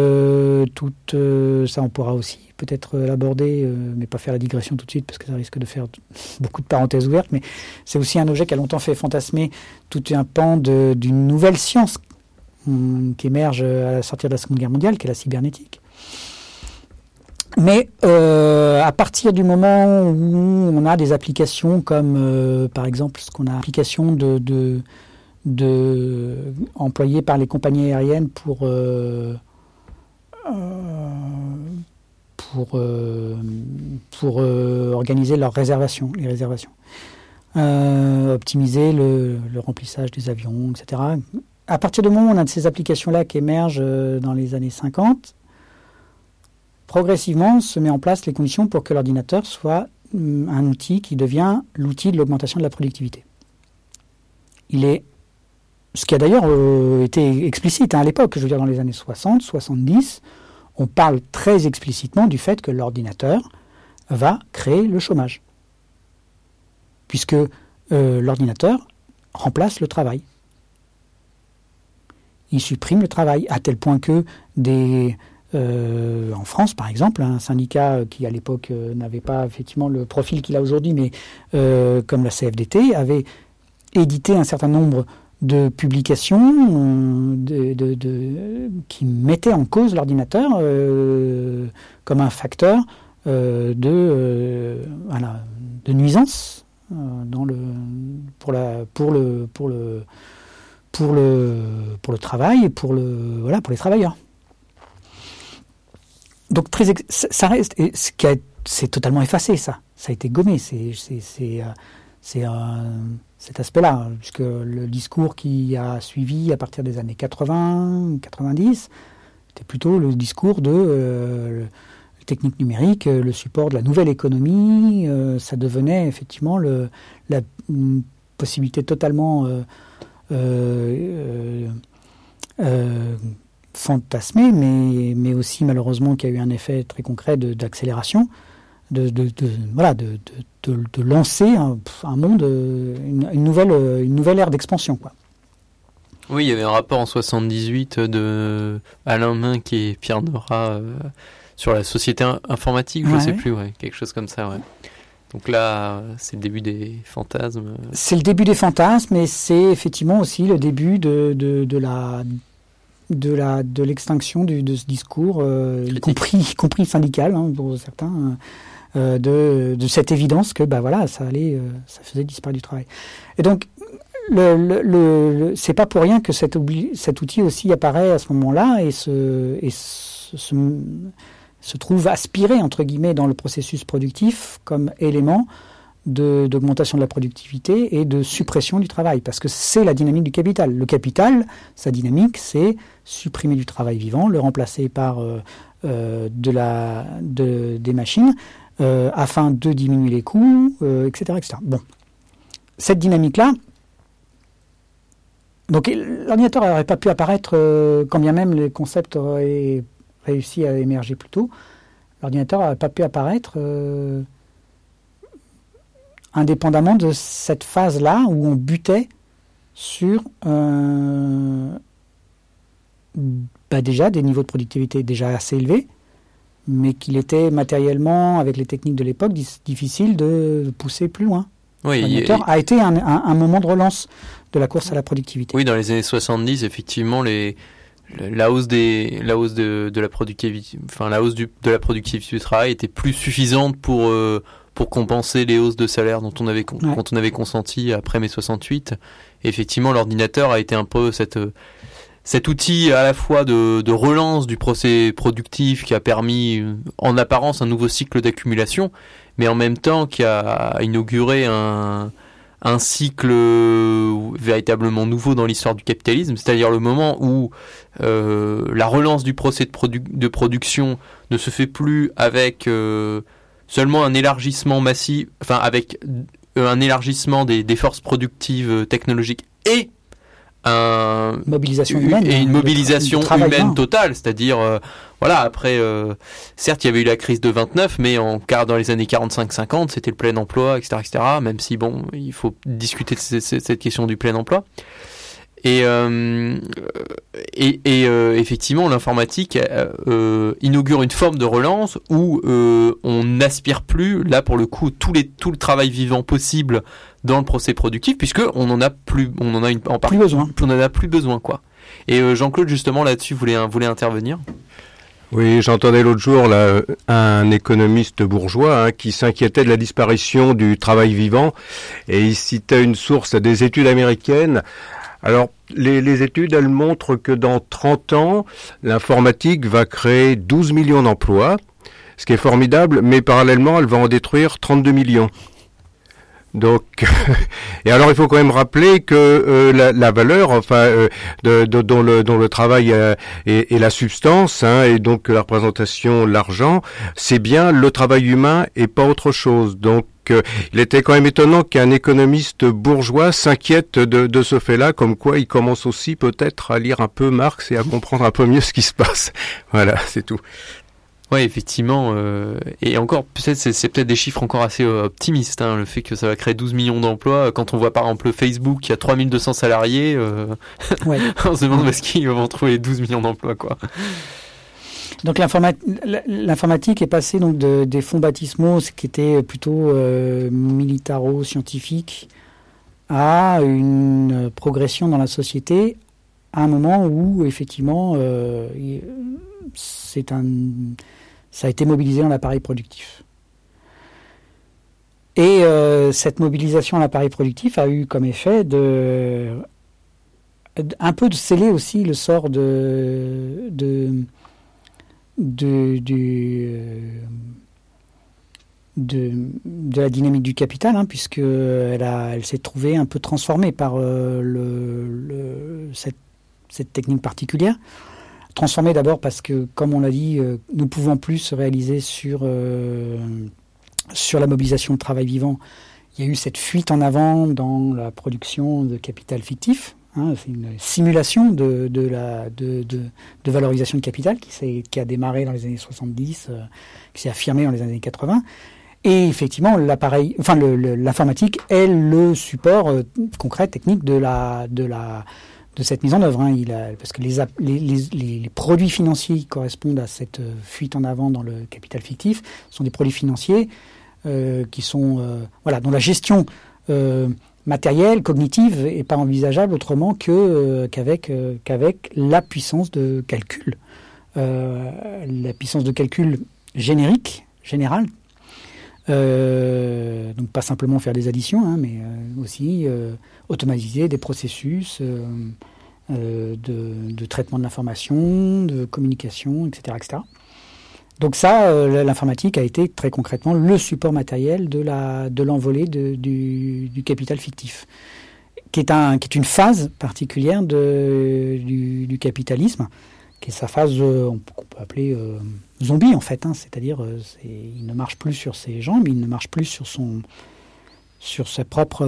on pourra aussi peut-être l'aborder, mais pas faire la digression tout de suite parce que ça risque de faire beaucoup de parenthèses ouvertes, mais c'est aussi un objet qui a longtemps fait fantasmer tout un pan d'une nouvelle science qui émerge à la sortie de la Seconde Guerre mondiale, qui est la cybernétique. Mais à partir du moment où on a des applications comme par exemple ce qu'on a application employées par les compagnies aériennes pour organiser les réservations, optimiser le remplissage des avions, etc. À partir du moment où on a de ces applications-là qui émergent dans les années 50, progressivement se met en place les conditions pour que l'ordinateur soit un outil qui devient l'outil de l'augmentation de la productivité. Ce qui a d'ailleurs été explicite à l'époque, je veux dire dans les années 60, 70, on parle très explicitement du fait que l'ordinateur va créer le chômage. Puisque l'ordinateur remplace le travail. Il supprime le travail, à tel point que en France, par exemple, un syndicat qui, à l'époque, n'avait pas effectivement le profil qu'il a aujourd'hui, mais comme la CFDT, avait édité un certain nombre de publications qui mettaient en cause l'ordinateur comme un facteur de nuisance pour le travail et pour les travailleurs. Donc ça reste, et c'est totalement effacé, ça a été gommé, cet aspect-là, puisque le discours qui a suivi à partir des années 80, 90, c'était plutôt le discours de technique numérique, le support de la nouvelle économie. Ça devenait effectivement la possibilité totalement fantasmée, mais aussi malheureusement qui a eu un effet très concret d'accélération, de lancer un monde, une nouvelle ère d'expansion, quoi. Oui, il y avait un rapport en 78 de Alain Minck et Pierre Nora sur la société informatique, je ne sais plus, quelque chose comme ça, ouais. Donc là, c'est le début des fantasmes. C'est le début des fantasmes, mais c'est effectivement aussi le début de l'extinction de ce discours, y compris syndical, pour certains, de cette évidence que ça faisait disparaître du travail. Et donc c'est pas pour rien que cet outil aussi apparaît à ce moment-là et se trouve aspiré entre guillemets dans le processus productif comme élément d'augmentation de la productivité et de suppression du travail, parce que c'est la dynamique du capital. Le capital, sa dynamique, c'est supprimer du travail vivant, le remplacer par des machines, afin de diminuer les coûts, etc., etc. Bon, cette dynamique-là, donc l'ordinateur n'aurait pas pu apparaître, quand bien même les concepts auraient réussi à émerger plus tôt, l'ordinateur n'aurait pas pu apparaître indépendamment de cette phase-là où on butait sur déjà des niveaux de productivité déjà assez élevés, mais qu'il était matériellement, avec les techniques de l'époque, difficile de pousser plus loin. Oui, l'ordinateur a été un moment de relance de la course à la productivité. Oui, dans les années 70, effectivement, la hausse de la productivité, de la productivité du travail était plus suffisante pour compenser les hausses de salaire dont on avait consenti après mai 68, effectivement, l'ordinateur a été un peu cet outil à la fois de relance du procès productif qui a permis en apparence un nouveau cycle d'accumulation, mais en même temps qui a inauguré un cycle véritablement nouveau dans l'histoire du capitalisme, c'est-à-dire le moment où la relance du procès de production ne se fait plus avec seulement un élargissement massif, enfin avec un élargissement des forces productives technologiques et mobilisation humaine, et une mobilisation humaine humain. totale, c'est-à-dire après certes il y avait eu la crise de 29, mais dans les années 45-50 c'était le plein emploi, etc., même si bon, il faut discuter de cette question du plein emploi. Et effectivement, l'informatique inaugure une forme de relance où on n'aspire plus, là pour le coup, tout le travail vivant possible dans le procès productif, puisque on en a plus besoin, quoi. Et Jean-Claude, justement, là-dessus, voulait intervenir. Oui, j'entendais l'autre jour là un économiste bourgeois qui s'inquiétait de la disparition du travail vivant, et il citait une source des études américaines. Alors, les études, elles montrent que dans 30 ans, l'informatique va créer 12 millions d'emplois, ce qui est formidable, mais parallèlement, elle va en détruire 32 millions. Donc, et alors il faut quand même rappeler que la valeur, dont le travail est la substance, et donc la représentation, l'argent, c'est bien le travail humain et pas autre chose. Donc, il était quand même étonnant qu'un économiste bourgeois s'inquiète de ce fait-là, comme quoi il commence aussi peut-être à lire un peu Marx et à comprendre un peu mieux ce qui se passe. Voilà, c'est tout. Ouais, effectivement, et encore, peut-être c'est peut-être des chiffres encore assez optimistes, le fait que ça va créer 12 millions d'emplois. Quand on voit par exemple Facebook qui a 3200 salariés, on se demande où est-ce qu'ils vont trouver les 12 millions d'emplois, quoi. Donc l'informatique est passée donc des fonds baptismaux, ce qui était plutôt militaro-scientifique, à une progression dans la société, à un moment où effectivement ça a été mobilisé dans l'appareil productif. Et cette mobilisation dans l'appareil productif a eu comme effet un peu de sceller aussi le sort de la dynamique du capital, puisque elle s'est trouvée un peu transformée par cette technique particulière. Transformée d'abord parce que, comme on l'a dit, nous ne pouvons plus se réaliser sur la mobilisation de travail vivant. Il y a eu cette fuite en avant dans la production de capital fictif. C'est une simulation de valorisation de capital qui a démarré dans les années 70, qui s'est affirmée dans les années 80. Et effectivement, l'informatique est le support concret, technique de cette mise en œuvre. Parce que les produits financiers qui correspondent à cette fuite en avant dans le capital fictif sont des produits financiers qui sont dont la gestion matérielle, cognitive, n'est pas envisageable autrement qu'avec la puissance de calcul. La puissance de calcul générale. Donc pas simplement faire des additions, mais aussi automatiser des processus de traitement de l'information, de communication, etc. Donc ça, l'informatique a été très concrètement le support matériel de l'envolée du capital fictif, qui est une phase particulière du capitalisme, qui est sa phase qu'on peut appeler zombie en fait, c'est-à-dire il ne marche plus sur ses jambes, il ne marche plus sur ses propres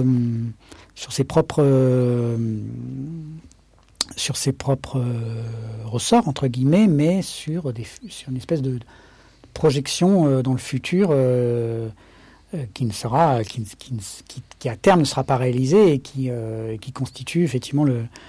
ressorts entre guillemets, mais sur une espèce de projection dans le futur qui à terme ne sera pas réalisée et qui constitue effectivement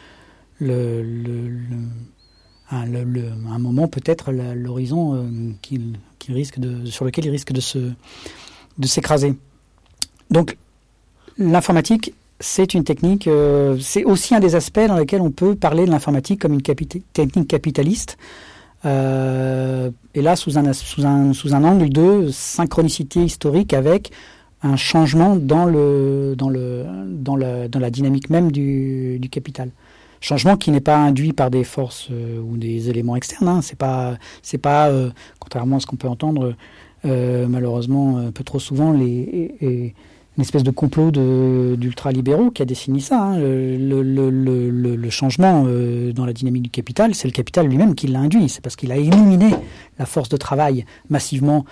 un moment peut-être l'horizon sur lequel il risque de s'écraser. Donc l'informatique, c'est une technique, c'est aussi un des aspects dans lesquels on peut parler de l'informatique comme une technique capitaliste, et là sous un angle de synchronicité historique avec un changement dans la dynamique même du capital. Changement qui n'est pas induit par des forces ou des éléments externes. Hein. C'est pas contrairement à ce qu'on peut entendre malheureusement un peu trop souvent une espèce de complot d'ultralibéraux qui a défini ça. Hein. Le changement dans la dynamique du capital, c'est le capital lui-même qui l'a induit. C'est parce qu'il a éliminé la force de travail massivement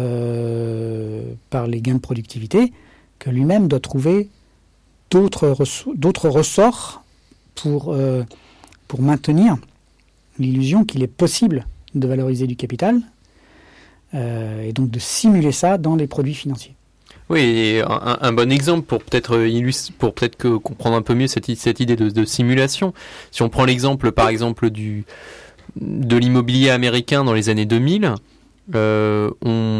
par les gains de productivité que lui-même doit trouver d'autres ressorts pour maintenir l'illusion qu'il est possible de valoriser du capital et donc de simuler ça dans les produits financiers. Oui, et un bon exemple pour peut-être comprendre un peu mieux cette idée de simulation. Si on prend l'exemple, par exemple, de l'immobilier américain dans les années 2000, il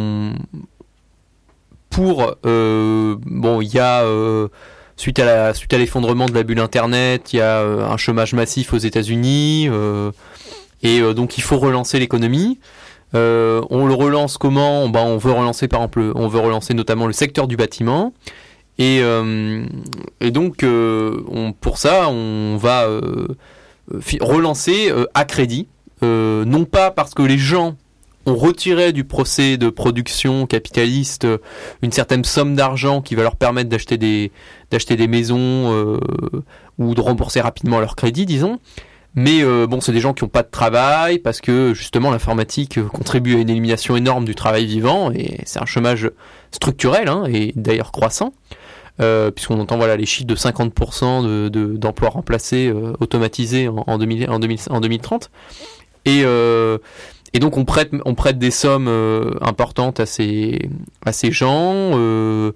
y a suite à l'effondrement de la bulle Internet, il y a un chômage massif aux États-Unis, et donc il faut relancer l'économie. On le relance comment ? On veut relancer notamment le secteur du bâtiment, et donc pour ça on va relancer à crédit, non pas parce que les gens ont retiré du procès de production capitaliste une certaine somme d'argent qui va leur permettre d'acheter des maisons ou de rembourser rapidement leur crédit, disons. Mais c'est des gens qui n'ont pas de travail parce que justement l'informatique contribue à une élimination énorme du travail vivant et c'est un chômage structurel et d'ailleurs croissant, puisqu'on entend les chiffres de 50% d'emplois remplacés automatisés en 2030 et donc on prête des sommes importantes à ces gens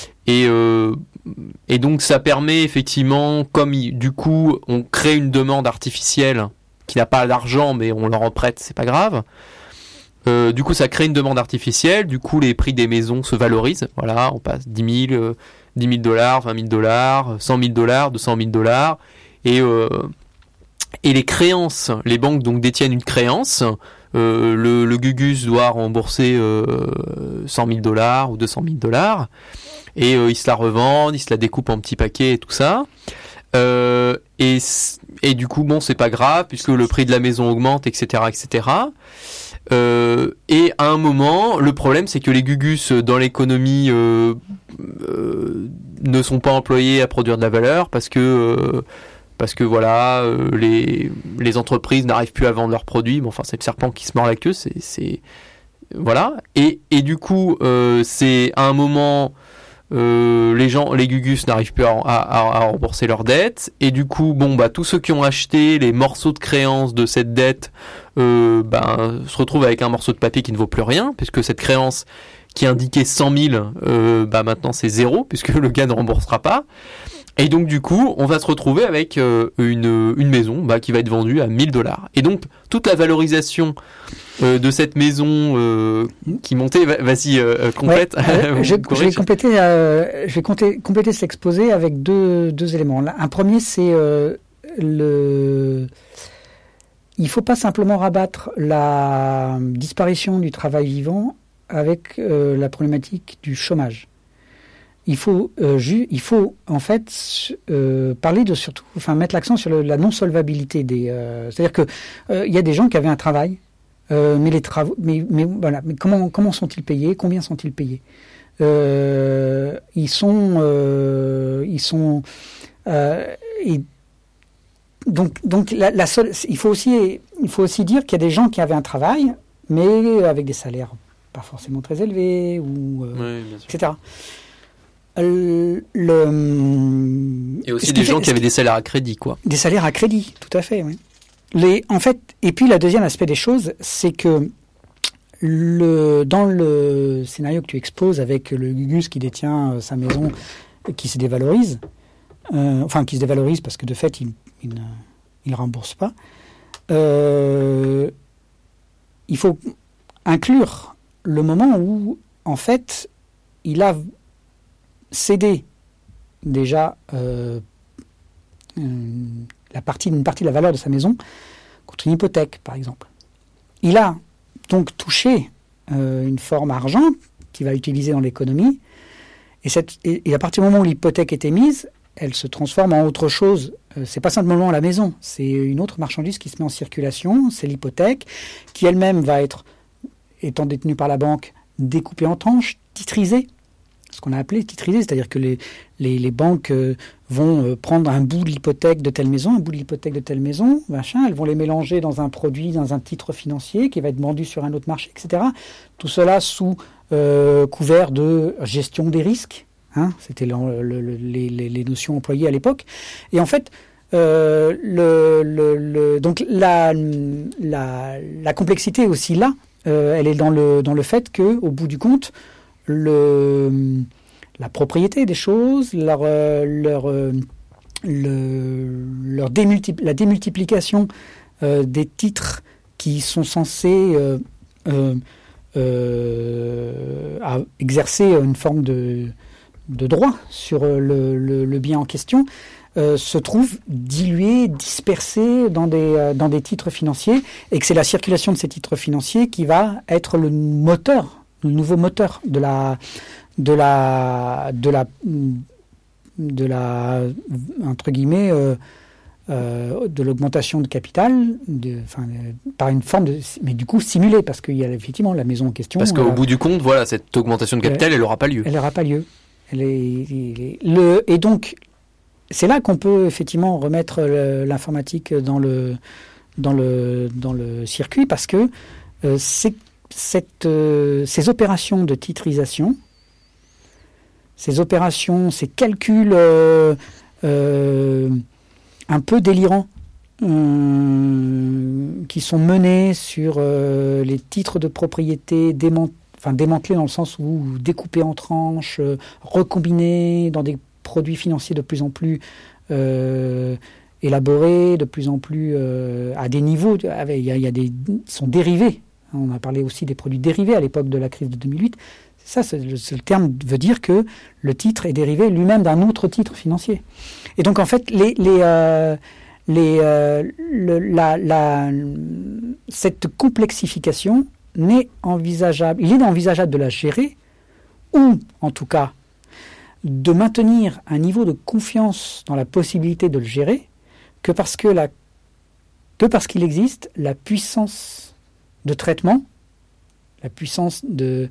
et donc ça permet effectivement, comme du coup on crée une demande artificielle qui n'a pas d'argent mais on leur en prête, c'est pas grave. Du coup ça crée une demande artificielle, du coup les prix des maisons se valorisent. Voilà, on passe $10 000, $20 000, $100 000, $200 000, et les créances, les banques donc détiennent une créance. Le Gugus doit rembourser $100 000 ou $200 000 et ils se la revendent, ils se la découpent en petits paquets et tout ça. Et du coup, c'est pas grave puisque le prix de la maison augmente, etc., etc. Et à un moment, le problème, c'est que les Gugus dans l'économie ne sont pas employés à produire de la valeur parce que les entreprises n'arrivent plus à vendre leurs produits. C'est le serpent qui se mord la queue. Voilà. Et du coup, c'est à un moment. Les Gugus n'arrivent plus à rembourser leurs dettes et du coup tous ceux qui ont acheté les morceaux de créance de cette dette se retrouvent avec un morceau de papier qui ne vaut plus rien puisque cette créance qui indiquait 100 000 maintenant c'est 0 puisque le gars ne remboursera pas et donc du coup on va se retrouver avec une maison qui va être vendue à $1 000 et donc toute la valorisation de cette maison qui montait, vas-y, complète. Ouais, je vais compléter cet exposé avec deux éléments. Un premier, c'est il ne faut pas simplement rabattre la disparition du travail vivant avec la problématique du chômage. Il faut en fait parler mettre l'accent sur la non-solvabilité c'est-à-dire que il y a des gens qui avaient un travail. Mais les travaux, mais comment sont-ils payés ? Combien sont-ils payés ? Et donc il faut aussi dire qu'il y a des gens qui avaient un travail, mais avec des salaires pas forcément très élevés etc. Et aussi des gens qui avaient des salaires à crédit, quoi. Des salaires à crédit, tout à fait, oui. Et puis le deuxième aspect des choses, c'est que dans le scénario que tu exposes avec le Gugus qui détient sa maison, qui se dévalorise, qui se dévalorise parce que de fait il ne rembourse pas, il faut inclure le moment où en fait il a cédé déjà une partie de la valeur de sa maison contre une hypothèque, par exemple. Il a donc touché une forme argent qu'il va utiliser dans l'économie Et à partir du moment où l'hypothèque est émise, elle se transforme en autre chose. C'est pas simplement la maison, c'est une autre marchandise qui se met en circulation, c'est l'hypothèque, qui elle-même va être, étant détenue par la banque, découpée en tranches, titrisée, ce qu'on a appelé titrisée, c'est-à-dire que les banques vont prendre un bout de l'hypothèque de telle maison, un bout de l'hypothèque de telle maison, machin, elles vont les mélanger dans un produit, dans un titre financier qui va être vendu sur un autre marché, etc. Tout cela sous couvert de gestion des risques. Hein, c'était les notions employées à l'époque. Et en fait, donc la complexité aussi là, elle est dans le fait que, au bout du compte, la propriété des choses, la démultiplication des titres qui sont censés exercer une forme de droit sur le bien en question, se trouve dilué, dispersé dans des titres financiers, et que c'est la circulation de ces titres financiers qui va être le nouveau moteur de entre guillemets de l'augmentation de capital, par une forme mais du coup simulée, parce qu'il y a effectivement la maison en question. Parce qu'au bout du compte, voilà, cette augmentation de capital, elle n'aura pas lieu. Elle n'aura pas lieu. Et donc, c'est là qu'on peut effectivement remettre l'informatique dans le circuit, parce que ces opérations de titrisation, ces calculs un peu délirants qui sont menés sur les titres de propriété démantelés dans le sens où découpés en tranches, recombinés dans des produits financiers de plus en plus élaborés, de plus en plus à des niveaux. Ils sont dérivés. On a parlé aussi des produits dérivés à l'époque de la crise de 2008. Ça, le terme veut dire que le titre est dérivé lui-même d'un autre titre financier. Et donc, en fait, cette complexification n'est envisageable. Il est envisageable de la gérer, ou, en tout cas, de maintenir un niveau de confiance dans la possibilité de le gérer, que parce qu'il existe la puissance de traitement, la puissance de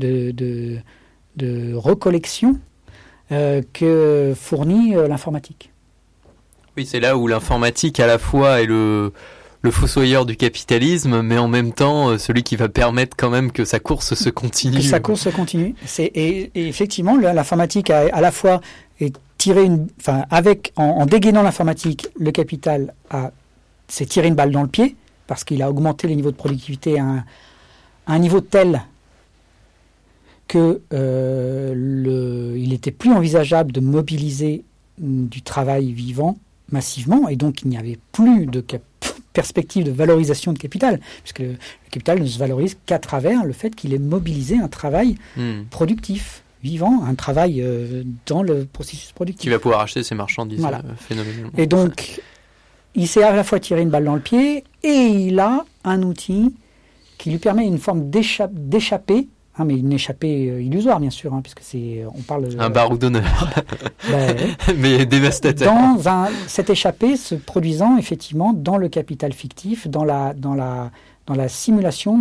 recollection que fournit l'informatique. Oui, c'est là où l'informatique à la fois est le fossoyeur du capitalisme, mais en même temps celui qui va permettre quand même que sa course se continue. Que sa course se continue. Et effectivement, l'informatique a à la fois tiré en dégainant l'informatique, le capital s'est tiré une balle dans le pied, parce qu'il a augmenté les niveaux de productivité à un niveau tel que il n'était plus envisageable de mobiliser du travail vivant massivement, et donc il n'y avait plus de perspective de valorisation de capital, puisque le capital ne se valorise qu'à travers le fait qu'il ait mobilisé un travail productif, vivant, un travail dans le processus productif. Qui va pouvoir acheter ses marchandises phénoménalement. Et donc, il s'est à la fois tiré une balle dans le pied, et il a un outil qui lui permet une forme d'échapper, mais une échappée illusoire, bien sûr, puisque on parle... Un baroud d'honneur, mais dévastateur. Cette échappée se produisant effectivement dans le capital fictif, dans la simulation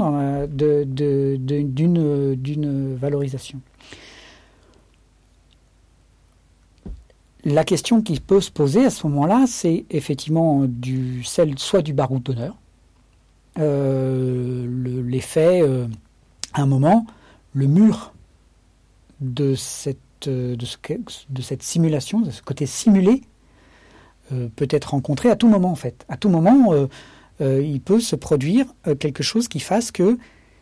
d'une valorisation. La question qui peut se poser à ce moment-là, c'est effectivement celle soit du baroud d'honneur, l'effet, à un moment, le mur de cette simulation, de ce côté simulé, peut être rencontré à tout moment, en fait. À tout moment, il peut se produire quelque chose qui fasse que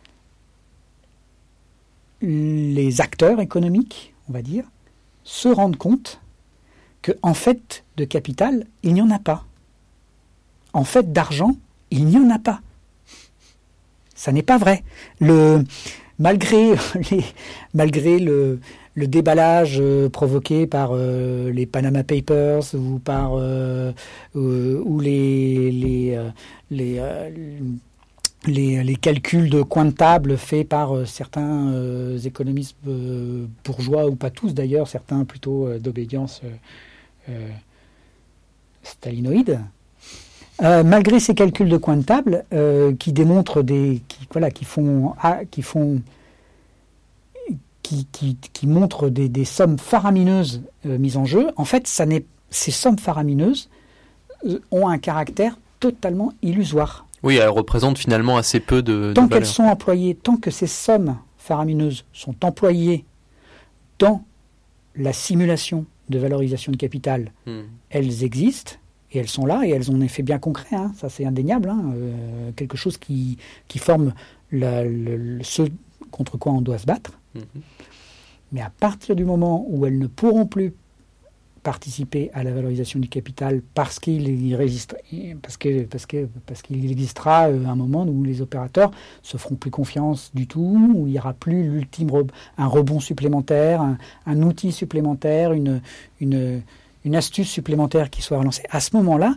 les acteurs économiques, on va dire, se rendent compte qu'en fait de capital, il n'y en a pas. En fait d'argent, il n'y en a pas. Ça n'est pas vrai. Malgré le déballage provoqué par les Panama Papers ou par les calculs de coin de table faits par certains économistes bourgeois, ou pas tous d'ailleurs, certains plutôt d'obédience stalinoïde. Malgré ces calculs de coin de table qui démontrent qui montrent des sommes faramineuses mises en jeu, en fait, ces sommes faramineuses ont un caractère totalement illusoire. Oui, elles représentent finalement assez peu de Tant valeur. qu'elles sont employées, tant que ces sommes faramineuses sont employées dans la simulation de valorisation de capital, elles existent et elles sont là et elles ont un effet bien concret. Ça, c'est indéniable. Quelque chose qui forme ce contre quoi on doit se battre. Mais à partir du moment où elles ne pourront plus participer à la valorisation du capital parce qu'il existera un moment où les opérateurs se feront plus confiance du tout, où il n'y aura plus un rebond supplémentaire, un outil supplémentaire, une astuce supplémentaire qui soit relancée. À ce moment-là,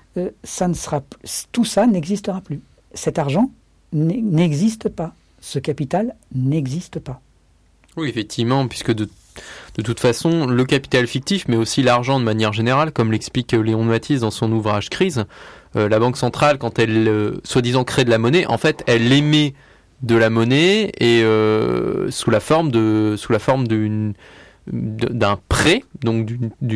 tout ça n'existera plus. Cet argent n'existe pas. Ce capital n'existe pas. Oui, effectivement, puisque de toute façon, le capital fictif, mais aussi l'argent de manière générale, comme l'explique Léon Matisse dans son ouvrage Crise, la Banque centrale, quand elle, soi-disant, crée de la monnaie, en fait, elle émet de la monnaie et sous la forme d'un prêt, donc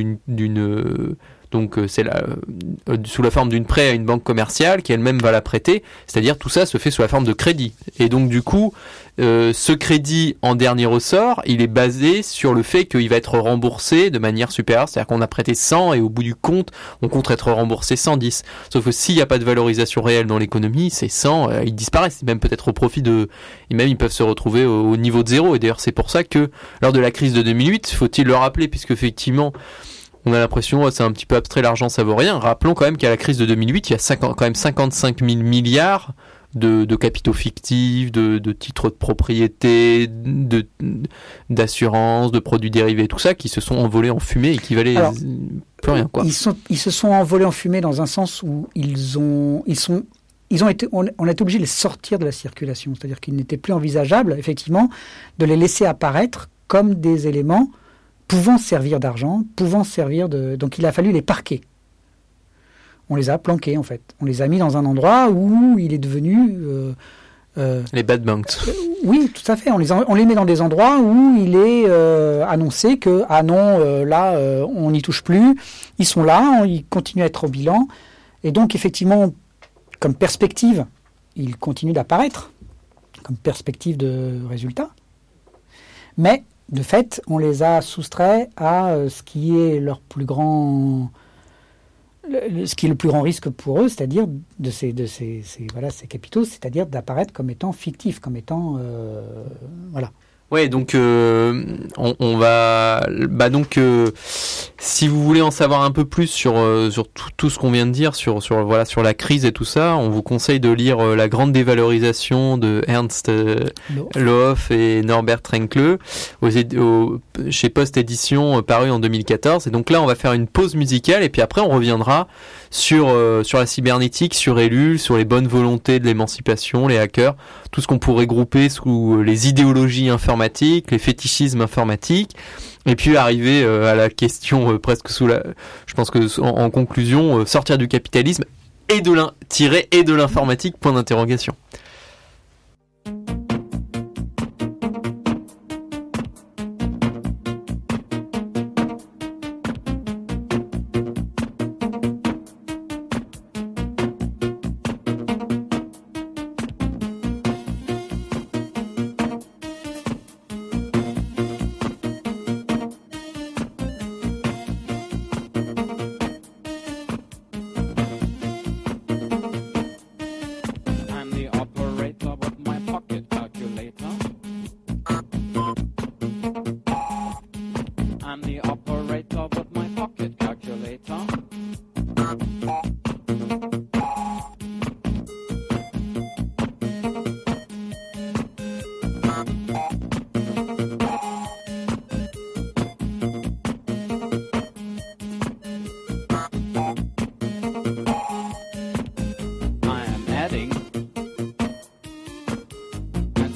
c'est sous la forme d'une prêt à une banque commerciale qui elle-même va la prêter, c'est-à-dire tout ça se fait sous la forme de crédit. Et donc du coup, ce crédit en dernier ressort, il est basé sur le fait qu'il va être remboursé de manière supérieure, c'est-à-dire qu'on a prêté 100 et au bout du compte, on compte être remboursé 110. Sauf que s'il n'y a pas de valorisation réelle dans l'économie, ces 100, ils disparaissent, même peut-être au profit et même ils peuvent se retrouver au niveau de zéro. Et d'ailleurs c'est pour ça que lors de la crise de 2008, faut-il le rappeler, puisque effectivement, on a l'impression, c'est un petit peu abstrait, l'argent ça vaut rien. Rappelons quand même qu'à la crise de 2008, il y a quand même 55 000 milliards de capitaux fictifs, de titres de propriété, d'assurance, de produits dérivés, tout ça, qui se sont envolés en fumée et qui valaient plus rien, quoi. Ils se sont envolés en fumée dans un sens où on a été obligé de les sortir de la circulation. C'est-à-dire qu'il n'était plus envisageable, effectivement, de les laisser apparaître comme des éléments pouvant servir d'argent, donc il a fallu les parquer. On les a planqués, en fait. On les a mis dans un endroit où il est devenu... les bad banks. Oui, tout à fait. On les met dans des endroits où il est annoncé que, on n'y touche plus. Ils sont là, ils continuent à être au bilan. Et donc, effectivement, comme perspective, ils continuent d'apparaître, comme perspective de résultat. Mais... de fait, on les a soustraits à ce qui est le plus grand risque pour eux, c'est-à-dire de ces capitaux, c'est-à-dire d'apparaître comme étant fictifs, comme étant Ouais, donc on va si vous voulez en savoir un peu plus sur tout ce qu'on vient de dire sur la crise et tout ça, on vous conseille de lire La Grande Dévalorisation de Ernst Lohoff et Norbert Renkle chez Post Édition, paru en 2014. Et donc là, on va faire une pause musicale et puis après on reviendra sur la cybernétique, sur Ellul, sur les bonnes volontés de l'émancipation, les hackers, tout ce qu'on pourrait grouper sous les idéologies informatiques, les fétichismes informatiques, et puis arriver à la question presque je pense que en conclusion, sortir du capitalisme et de l'informatique, point d'interrogation.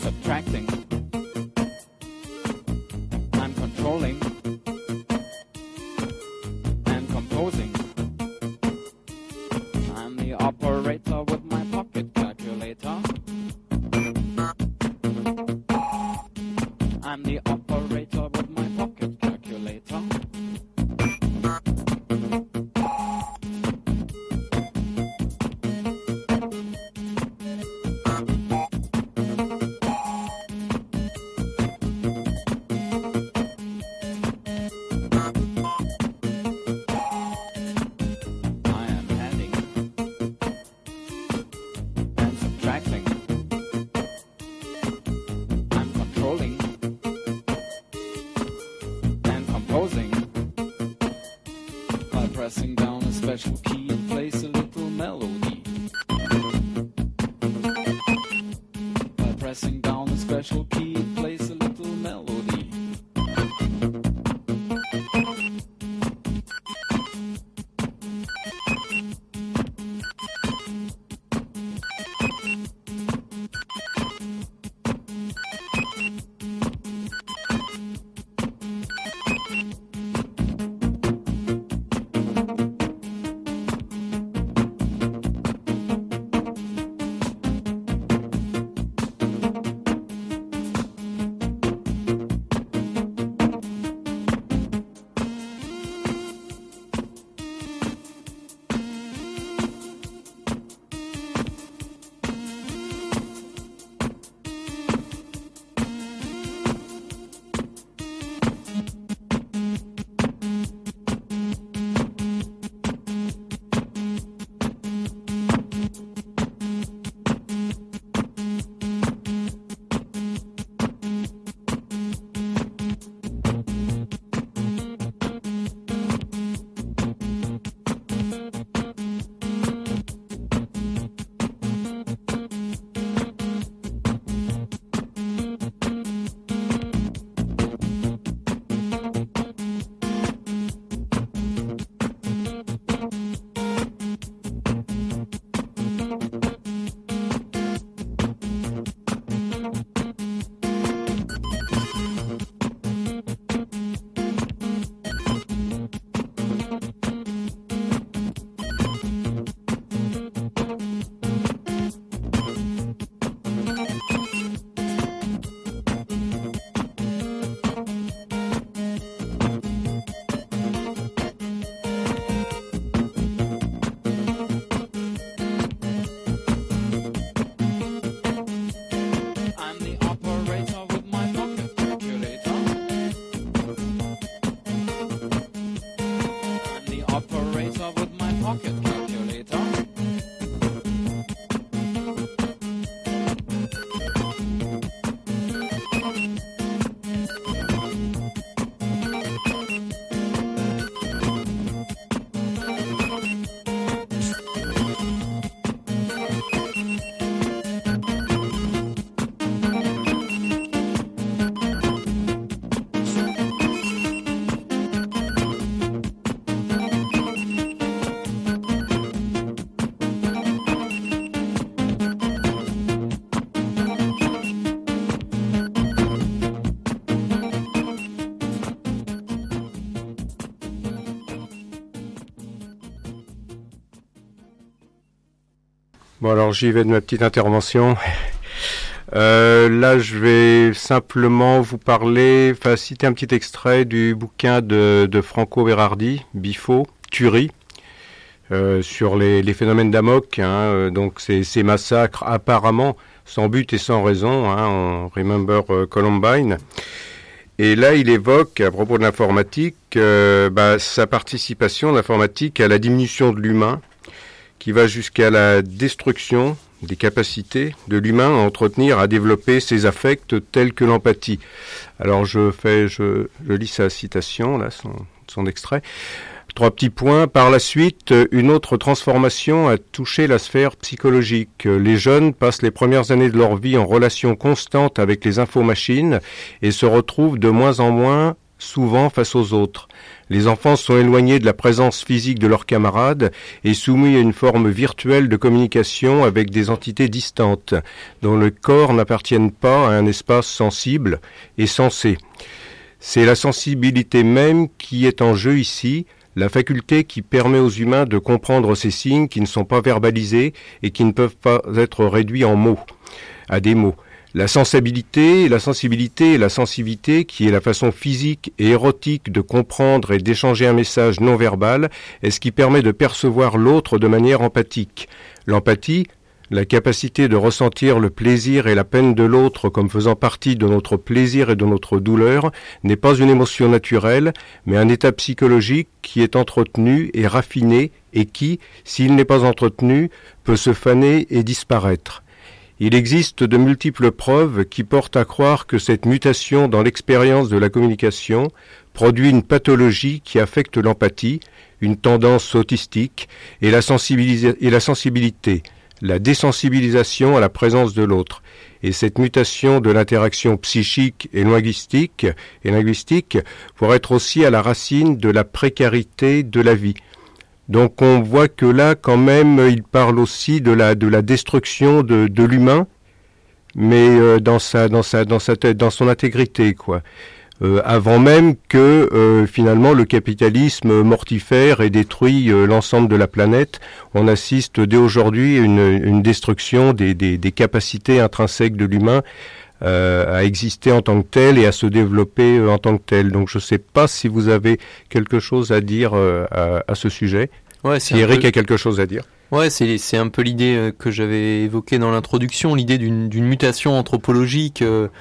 subtracting. I'm controlling and composing. I'm the operator with my pocket calculator. I'm the operator with my pocket calculator. Pressing down a special key and plays a little melody. By pressing down a special key and plays a little melody. Bon, alors j'y vais de ma petite intervention. Là, je vais simplement vous parler, citer un petit extrait du bouquin de Franco Berardi, Bifo, Tuerie, sur les phénomènes d'Amok. Donc ces massacres apparemment sans but et sans raison, on Remember Columbine. Et là, il évoque, à propos de l'informatique, sa participation de l'informatique à la diminution de l'humain, qui va jusqu'à la destruction des capacités de l'humain à entretenir, à développer ses affects tels que l'empathie. Alors je lis sa citation, là, son extrait. 3 petits points. Par la suite, une autre transformation a touché la sphère psychologique. Les jeunes passent les premières années de leur vie en relation constante avec les infomachines et se retrouvent de moins en moins souvent face aux autres. Les enfants sont éloignés de la présence physique de leurs camarades et soumis à une forme virtuelle de communication avec des entités distantes, dont le corps n'appartiennent pas à un espace sensible et sensé. C'est la sensibilité même qui est en jeu ici, la faculté qui permet aux humains de comprendre ces signes qui ne sont pas verbalisés et qui ne peuvent pas être réduits en mots, à des mots. La sensibilité et la sensibilité, qui est la façon physique et érotique de comprendre et d'échanger un message non verbal, est ce qui permet de percevoir l'autre de manière empathique. L'empathie, la capacité de ressentir le plaisir et la peine de l'autre comme faisant partie de notre plaisir et de notre douleur, n'est pas une émotion naturelle, mais un état psychologique qui est entretenu et raffiné et qui, s'il n'est pas entretenu, peut se faner et disparaître. Il existe de multiples preuves qui portent à croire que cette mutation dans l'expérience de la communication produit une pathologie qui affecte l'empathie, une tendance autistique et la sensibilité, la désensibilisation à la présence de l'autre. Et cette mutation de l'interaction psychique et linguistique pourrait être aussi à la racine de la précarité de la vie. Donc on voit que là, quand même, il parle aussi de la destruction de l'humain, mais dans son intégrité, quoi. Avant même que finalement le capitalisme mortifère ait détruit l'ensemble de la planète, on assiste dès aujourd'hui à une destruction des capacités intrinsèques de l'humain à exister en tant que tel et à se développer en tant que tel. Donc je ne sais pas si vous avez quelque chose à dire à ce sujet. Ouais, si Eric a quelque chose à dire. Ouais, c'est un peu l'idée que j'avais évoquée dans l'introduction, l'idée d'une mutation anthropologique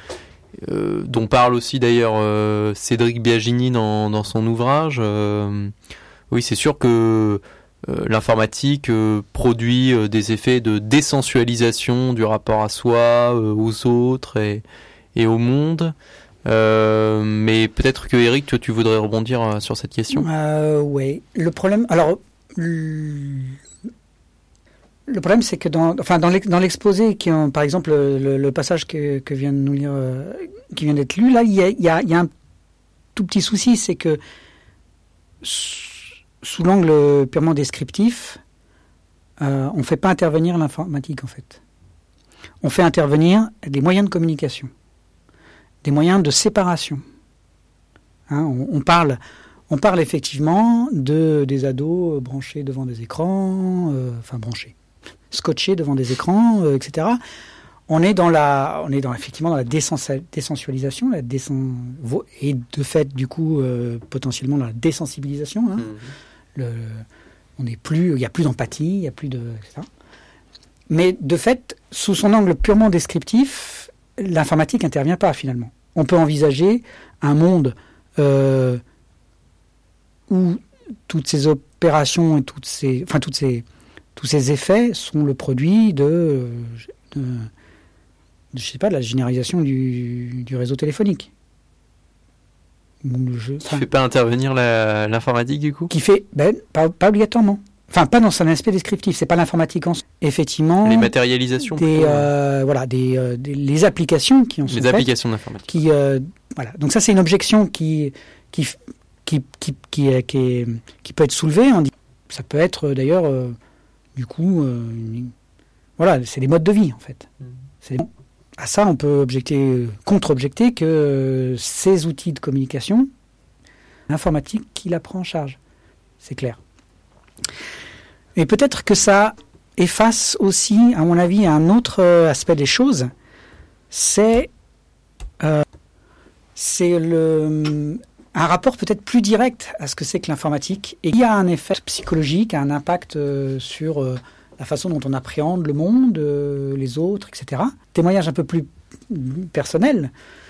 dont parle aussi d'ailleurs Cédric Biagini dans son ouvrage. Oui, c'est sûr que l'informatique produit des effets de désensualisation du rapport à soi, aux autres et au monde. Mais peut-être que Eric, toi, tu voudrais rebondir sur cette question. Oui. Le problème, c'est que dans l'exposé, par exemple, le passage que vient de nous lire, qui vient d'être lu, là, il y a un tout petit souci, c'est que sous l'angle purement descriptif, on ne fait pas intervenir l'informatique, en fait. On fait intervenir des moyens de communication, des moyens de séparation. Hein, on parle effectivement des ados branchés devant des écrans, scotchés devant des écrans, etc. On est effectivement dans la désensualisation, et de fait, du coup, potentiellement dans la désensibilisation. Hein. Il n'y a plus d'empathie, il n'y a plus de... etc. Mais de fait, sous son angle purement descriptif, l'informatique n'intervient pas finalement. On peut envisager un monde où toutes ces opérations et tous ces effets sont le produit de la généralisation du réseau téléphonique. Qui fait pas intervenir l'informatique du coup ? Qui fait, pas obligatoirement. Enfin, pas dans son aspect descriptif. C'est pas l'informatique en soi. Effectivement. Les matérialisations. Les applications qui en sont faites. Les applications d'informatique. Donc ça, c'est une objection qui peut être soulevée. Ça peut être d'ailleurs, c'est des modes de vie en fait. À ça, on peut contre-objecter que ces outils de communication, l'informatique qui la prend en charge. C'est clair. Et peut-être que ça efface aussi, à mon avis, un autre aspect des choses. C'est un rapport peut-être plus direct à ce que c'est que l'informatique et qui a un effet psychologique, un impact sur la façon dont on appréhende le monde, les autres, etc. Témoignage un peu plus personnel,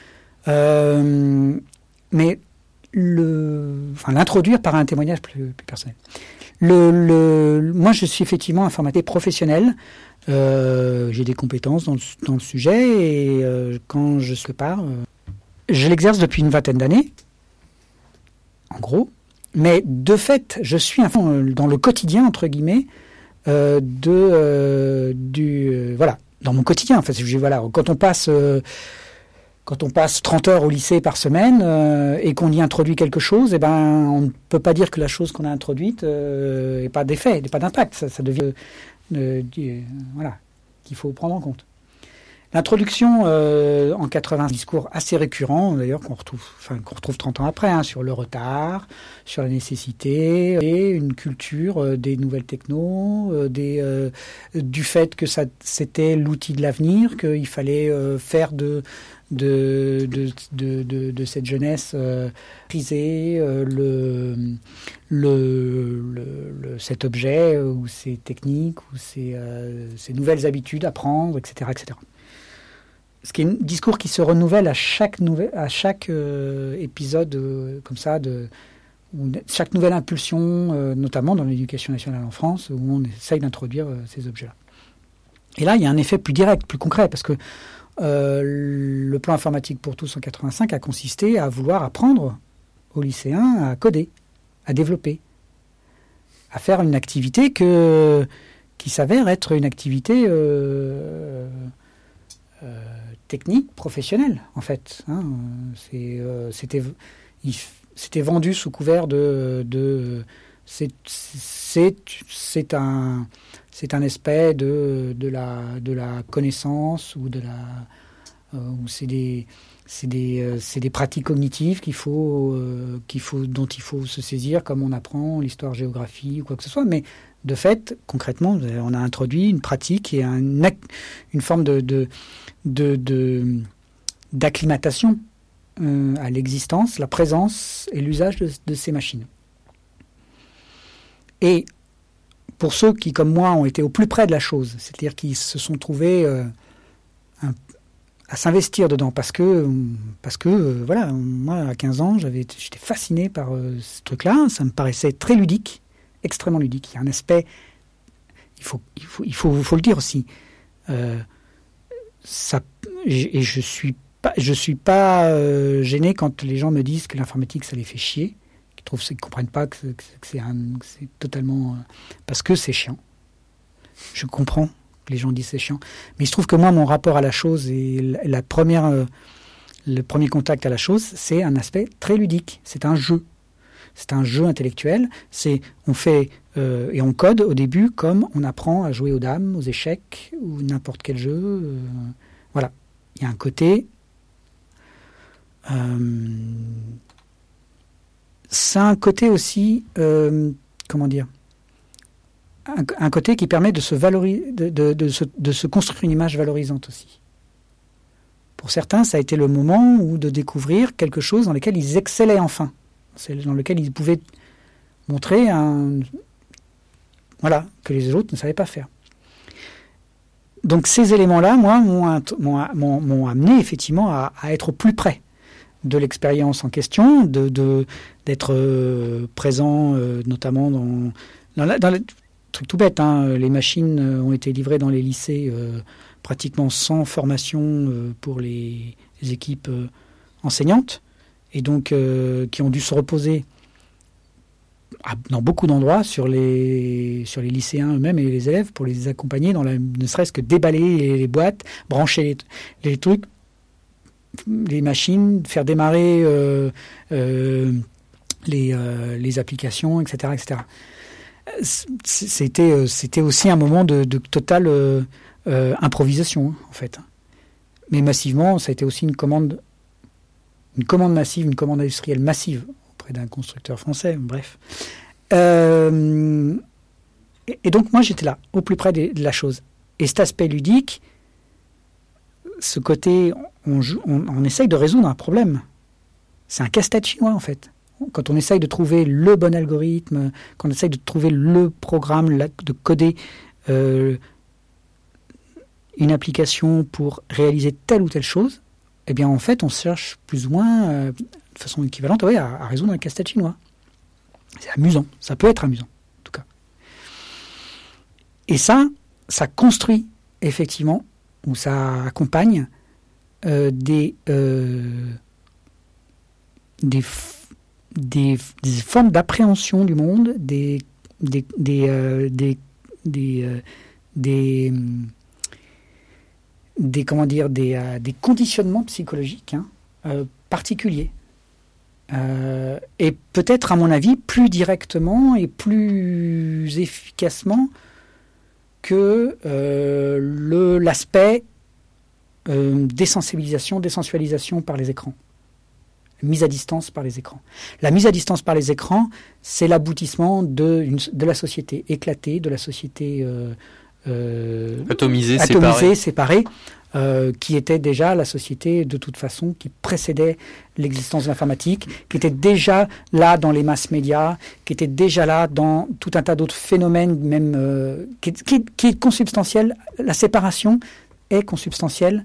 mais l'introduire par un témoignage plus personnel. Moi, je suis effectivement informaticien professionnel. J'ai des compétences dans le sujet et quand je prépare, je l'exerce depuis une vingtaine d'années, en gros. Mais de fait, je suis dans le quotidien entre guillemets dans mon quotidien. En fait, quand on passe quand on passe 30 heures au lycée par semaine et qu'on y introduit quelque chose, eh ben, on ne peut pas dire que la chose qu'on a introduite n'ait pas d'effet, n'ait pas d'impact. Ça devient voilà, qu'il faut prendre en compte. L'introduction en 80, un discours assez récurrent, d'ailleurs, qu'on retrouve 30 ans après, sur le retard, sur la nécessité, et une culture des nouvelles technos, du fait que c'était l'outil de l'avenir, qu'il fallait faire de cette jeunesse priser cet objet ou ces techniques ou ces nouvelles habitudes à prendre, etc., etc. Ce qui est un discours qui se renouvelle à chaque épisode comme ça, chaque nouvelle impulsion, notamment dans l'éducation nationale en France, où on essaye d'introduire ces objets-là. Et là, il y a un effet plus direct, plus concret, parce que le plan informatique pour tous en 85 a consisté à vouloir apprendre aux lycéens à coder, à développer, à faire une activité qui s'avère être une activité technique, professionnelle, en fait. C'était vendu sous couvert c'est un aspect de la connaissance ou c'est des pratiques cognitives dont il faut se saisir, comme on apprend l'histoire, géographie ou quoi que ce soit. Mais de fait, concrètement, on a introduit une pratique et une forme d'acclimatation à l'existence, la présence et l'usage de ces machines. Et pour ceux qui, comme moi, ont été au plus près de la chose, c'est-à-dire qui se sont trouvés à s'investir dedans, parce que voilà, moi, à 15 ans, j'étais fasciné par ce truc-là, ça me paraissait très ludique, extrêmement ludique. Il y a un aspect, il faut le dire aussi, et je suis pas gêné quand les gens me disent que l'informatique ça les fait chier, qu'ils comprennent pas que c'est totalement parce que c'est chiant. Je comprends que les gens disent c'est chiant, mais il se trouve que moi mon rapport à la chose et le premier contact à la chose, c'est un aspect très ludique. C'est un jeu intellectuel. On fait et on code au début comme on apprend à jouer aux dames, aux échecs ou n'importe quel jeu. Voilà, il y a un côté. C'est un côté aussi, comment dire, un côté qui permet de se valoriser, de se construire une image valorisante aussi. Pour certains, ça a été le moment de découvrir quelque chose dans lequel ils excellaient enfin. C'est dans lequel ils pouvaient montrer que les autres ne savaient pas faire. Donc ces éléments-là, moi, m'ont amené effectivement à être au plus près de l'expérience en question, d'être présent notamment dans le truc tout bête. Les machines ont été livrées dans les lycées pratiquement sans formation pour les équipes enseignantes, et donc qui ont dû se reposer dans beaucoup d'endroits sur les lycéens eux-mêmes et les élèves pour les accompagner ne serait-ce que déballer les boîtes, brancher les trucs, les machines, faire démarrer les applications, etc., etc. C'était aussi un moment de totale improvisation, en fait. Mais massivement, ça a été aussi une commande massive, une commande industrielle massive auprès d'un constructeur français, bref. Et donc moi j'étais là, au plus près de la chose. Et cet aspect ludique, ce côté, on essaye de résoudre un problème. C'est un casse-tête chinois en fait. Quand on essaye de trouver le bon algorithme, quand on essaye de trouver le programme, de coder une application pour réaliser telle ou telle chose, eh bien en fait on cherche plus ou moins de façon équivalente à résoudre un casse-tête chinois. C'est amusant, ça peut être amusant en tout cas. Et ça construit effectivement, ou ça accompagne des formes d'appréhension du monde, des des conditionnements psychologiques particuliers. Et peut-être, à mon avis, plus directement et plus efficacement que l'aspect désensualisation par les écrans. Mise à distance par les écrans. La mise à distance par les écrans, c'est l'aboutissement de la société éclatée, de la société atomisée, séparée, qui était déjà la société de toute façon qui précédait l'existence de l'informatique, qui était déjà là dans les masses médias, qui était déjà là dans tout un tas d'autres phénomènes, même qui est consubstantiel. La séparation est consubstantielle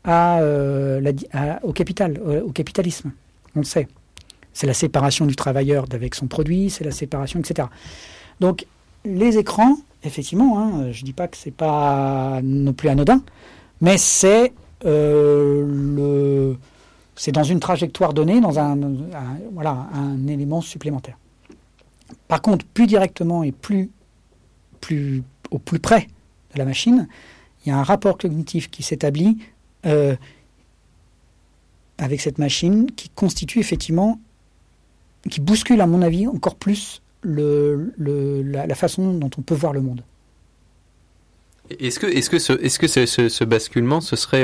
au capitalisme. On le sait. C'est la séparation du travailleur avec son produit, c'est la séparation, etc. Donc, les écrans, effectivement, je ne dis pas que ce n'est pas non plus anodin, mais c'est dans une trajectoire donnée, dans un élément supplémentaire. Par contre, plus directement et au plus près de la machine, il y a un rapport cognitif qui s'établit avec cette machine qui constitue effectivement, qui bouscule à mon avis encore plus la façon dont on peut voir le monde. Est-ce que ce basculement, ce serait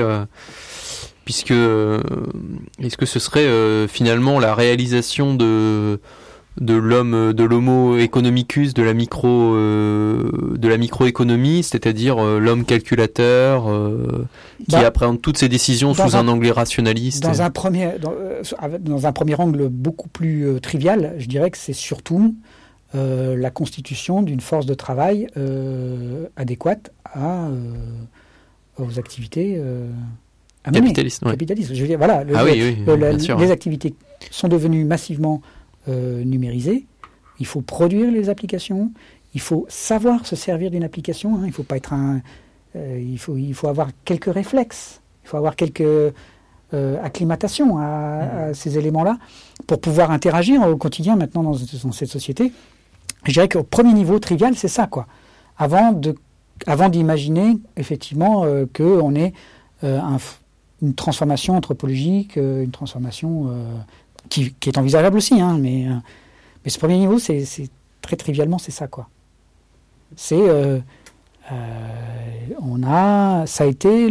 est-ce que ce serait finalement la réalisation de l'homme, de l'homo economicus, de la microéconomie, c'est-à-dire l'homme calculateur qui appréhende toutes ses décisions sous un angle rationaliste. Dans un premier angle beaucoup plus trivial, je dirais que c'est surtout la constitution d'une force de travail adéquate aux activités à mener. Capitalisme. Je veux dire, voilà, les activités sont devenues massivement numérisées. Il faut produire les applications. Il faut savoir se servir d'une application. Il faut pas être il faut avoir quelques réflexes. Il faut avoir quelques acclimatations à ces éléments-là pour pouvoir interagir au quotidien maintenant dans cette société. Je dirais qu'au premier niveau trivial, c'est ça, quoi. Avant d'imaginer effectivement qu'on ait une transformation anthropologique, une transformation qui est envisageable aussi, mais ce premier niveau, c'est très trivialement, c'est ça, quoi. Ça a été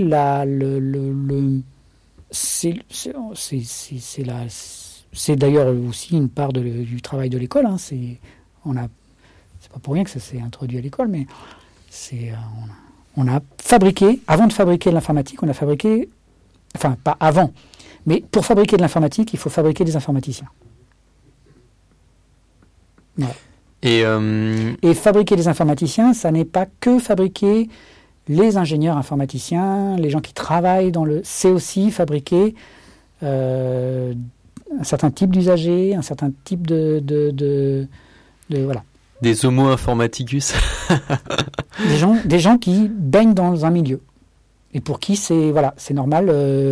c'est d'ailleurs aussi une part du travail de l'école. C'est pas pour rien que ça s'est introduit à l'école, mais on a fabriqué, avant de fabriquer de l'informatique, enfin pas avant, mais pour fabriquer de l'informatique, il faut fabriquer des informaticiens. Ouais. Et fabriquer des informaticiens, ça n'est pas que fabriquer les ingénieurs informaticiens, les gens qui travaillent c'est aussi fabriquer un certain type d'usagers, un certain type de voilà. Des homo informaticus. des gens qui baignent dans un milieu. Et pour qui c'est normal,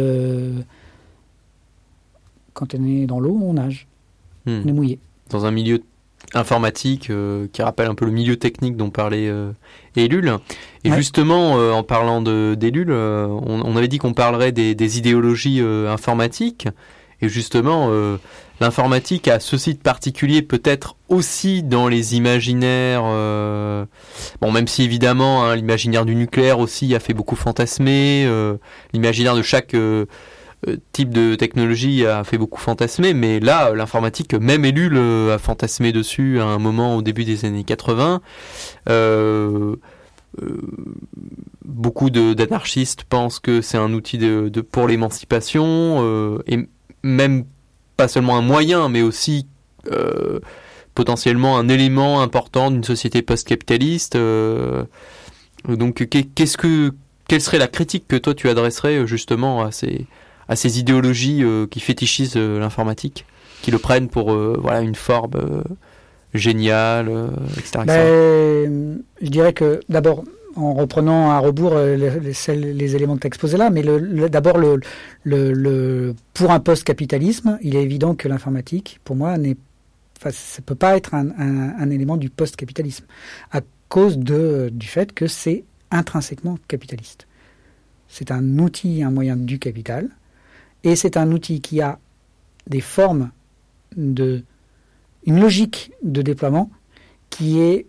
quand on est dans l'eau, on nage. On est mouillé. Dans un milieu informatique qui rappelle un peu le milieu technique dont parlait Ellul. Et justement, en parlant d'Ellul, on avait dit qu'on parlerait des idéologies informatiques. Et justement, l'informatique a ceci de particulier, peut-être aussi dans les imaginaires. Même si évidemment, l'imaginaire du nucléaire aussi a fait beaucoup fantasmer. L'imaginaire de chaque type de technologie a fait beaucoup fantasmer. Mais là, l'informatique, même Ellul a fantasmé dessus à un moment au début des années 80. Beaucoup d'anarchistes pensent que c'est un outil pour l'émancipation et même pas seulement un moyen, mais aussi potentiellement un élément important d'une société post-capitaliste. Donc, quelle serait la critique que toi tu adresserais justement à ces idéologies qui fétichisent l'informatique, qui le prennent pour une forme géniale, etc. Je dirais que d'abord, en reprenant à rebours les éléments que tu as exposés là, mais d'abord, pour un post-capitalisme, il est évident que l'informatique, pour moi, ça ne peut pas être un élément du post-capitalisme, à cause du fait que c'est intrinsèquement capitaliste. c'est un outil, un moyen du capital, et c'est un outil qui a des formes une logique de déploiement qui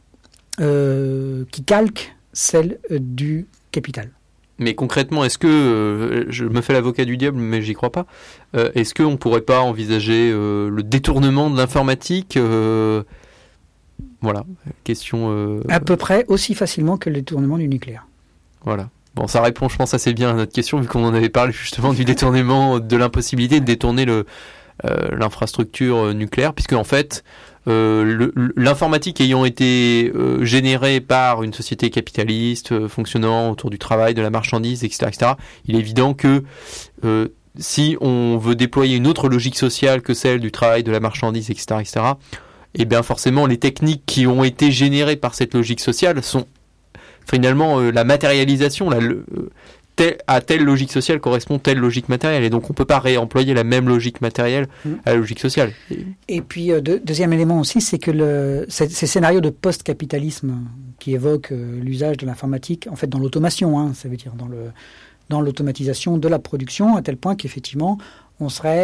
calque celle du capital. Mais concrètement, est-ce que, je me fais l'avocat du diable, mais j'y crois pas, est-ce qu'on pourrait pas envisager le détournement de l'informatique Voilà, question... À peu près aussi facilement que le détournement du nucléaire. Voilà. Bon, ça répond, je pense, assez bien à notre question, vu qu'on en avait parlé justement du détournement, de l'impossibilité de détourner l'infrastructure nucléaire, puisque en fait, l'informatique ayant été générée par une société capitaliste, fonctionnant autour du travail, de la marchandise, etc., il est évident que si on veut déployer une autre logique sociale que celle du travail, de la marchandise, etc., et bien forcément, les techniques qui ont été générées par cette logique sociale sont finalement la matérialisation, à telle logique sociale correspond telle logique matérielle, et donc on ne peut pas réemployer la même logique matérielle à la logique sociale. Et puis deuxième élément aussi, c'est que ces scénarios de post-capitalisme qui évoquent l'usage de l'informatique, en fait dans l'automation, ça veut dire dans l'automatisation de la production, à tel point qu'effectivement on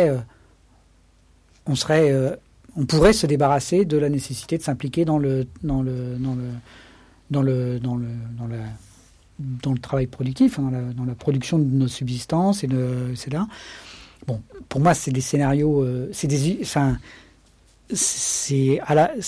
pourrait se débarrasser de la nécessité de s'impliquer dans le travail productif, dans la production de nos subsistances etc. Bon, pour moi, c'est des scénarios, c'est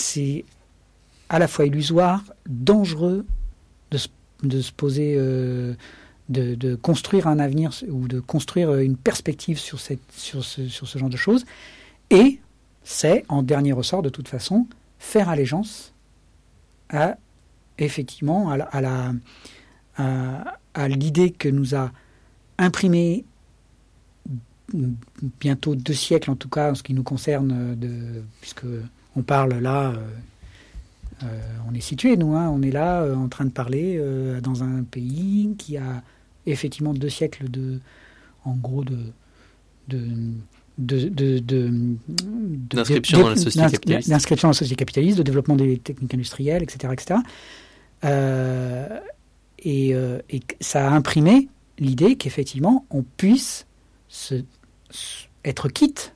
à la fois illusoire, dangereux de se poser, de construire un avenir ou de construire une perspective sur ce genre de choses, et c'est, en dernier ressort, de toute façon, faire allégeance effectivement à l'idée que nous a imprimé bientôt 2 siècles, en tout cas en ce qui nous concerne, puisque on parle là, on est situé, nous, on est là en train de parler dans un pays qui a effectivement 2 siècles d'inscription dans la société capitaliste. D'inscription dans la société capitaliste, de développement des techniques industrielles, etc. Et ça a imprimé l'idée qu'effectivement, on puisse être quitte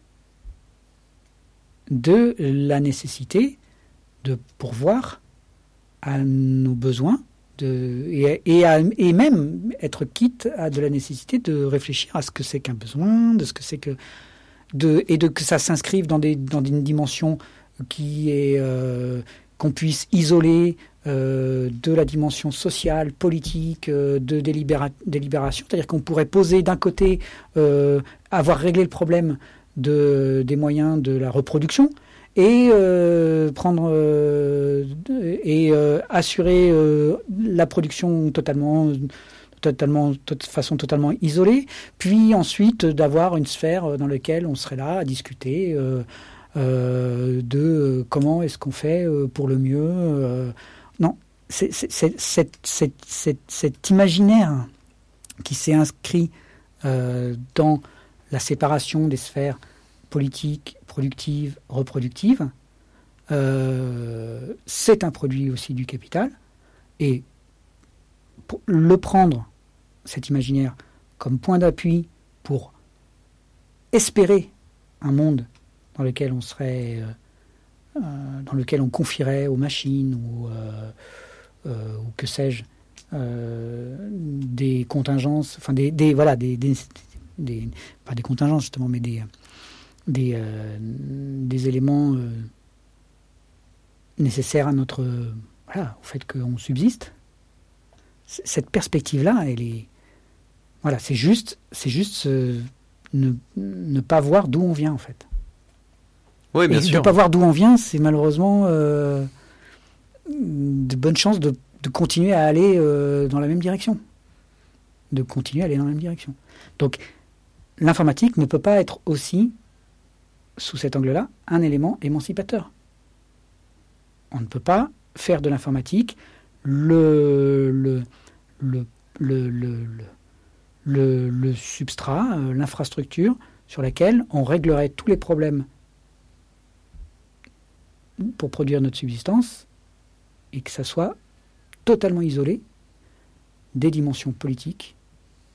de la nécessité de pourvoir à nos besoins et même être quitte de la nécessité de réfléchir à ce que c'est qu'un besoin, de ce que c'est que que ça s'inscrive dans une dimension qui est qu'on puisse isoler de la dimension sociale, politique, de délibération. C'est-à-dire qu'on pourrait poser d'un côté, avoir réglé le problème des moyens de la reproduction et assurer la production de façon totalement isolée, puis ensuite d'avoir une sphère dans laquelle on serait là à discuter de comment est-ce qu'on fait pour le mieux. Non, cet imaginaire qui s'est inscrit dans la séparation des sphères politiques, productives, reproductives, c'est un produit aussi du capital, et le prendre, cet imaginaire, comme point d'appui pour espérer un monde dans lequel on serait, dans lequel on confierait aux machines ou que sais-je, des contingences, enfin pas des contingences justement, mais des éléments nécessaires à au fait qu'on subsiste. Cette perspective-là, elle est, c'est juste ne pas voir d'où on vient en fait. Oui, bien sûr. Ne pas voir d'où on vient, c'est malheureusement de bonnes chances de continuer à aller dans la même direction. Donc, l'informatique ne peut pas être aussi, sous cet angle-là, un élément émancipateur. On ne peut pas faire de l'informatique le substrat, l'infrastructure sur laquelle on réglerait tous les problèmes pour produire notre subsistance et que ça soit totalement isolé des dimensions politiques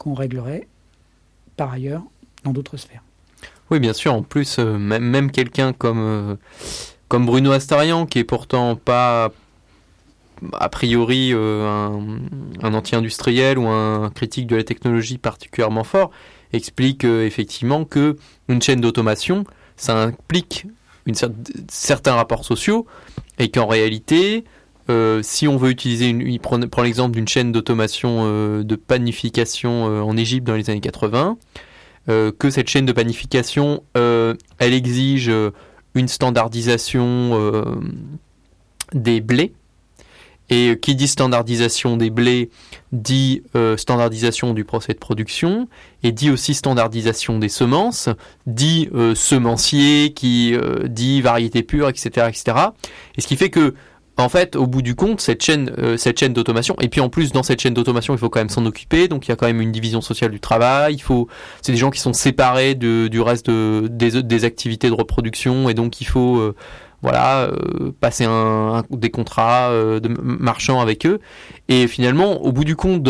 qu'on réglerait par ailleurs dans d'autres sphères. Oui, bien sûr. En plus, même quelqu'un comme Bruno Astarian, qui est pourtant pas a priori un anti-industriel ou un critique de la technologie particulièrement fort, explique effectivement que une chaîne d'automation, ça implique certains rapports sociaux, et qu'en réalité, si on veut utiliser il prend l'exemple d'une chaîne d'automation de panification en Égypte dans les années 80, que cette chaîne de panification, elle exige une standardisation des blés. Et qui dit standardisation des blés dit standardisation du procès de production, et dit aussi standardisation des semences, dit semencier, qui dit variété pure, etc., etc. Et ce qui fait que, en fait, au bout du compte, cette chaîne d'automation, et puis en plus dans cette chaîne d'automation, il faut quand même s'en occuper, donc il y a quand même une division sociale du travail. C'est des gens qui sont séparés du reste des activités de reproduction, et donc il faut passer des contrats de marchands avec eux. Et finalement, au bout du compte,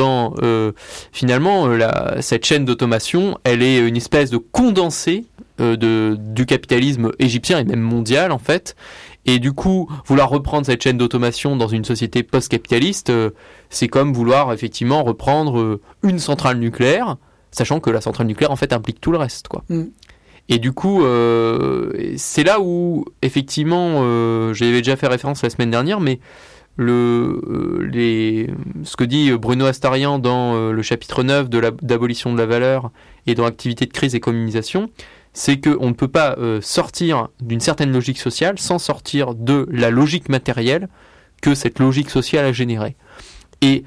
cette chaîne d'automation, elle est une espèce de condensé du capitalisme égyptien et même mondial en fait. Et du coup, vouloir reprendre cette chaîne d'automation dans une société post-capitaliste, c'est comme vouloir effectivement reprendre une centrale nucléaire, sachant que la centrale nucléaire en fait implique tout le reste, quoi. Et du coup, c'est là où, effectivement, j'y avais déjà fait référence la semaine dernière, mais ce que dit Bruno Astarian dans le chapitre 9 d'abolition de la valeur et dans activité de crise et communisation, c'est qu'on ne peut pas sortir d'une certaine logique sociale sans sortir de la logique matérielle que cette logique sociale a générée. Et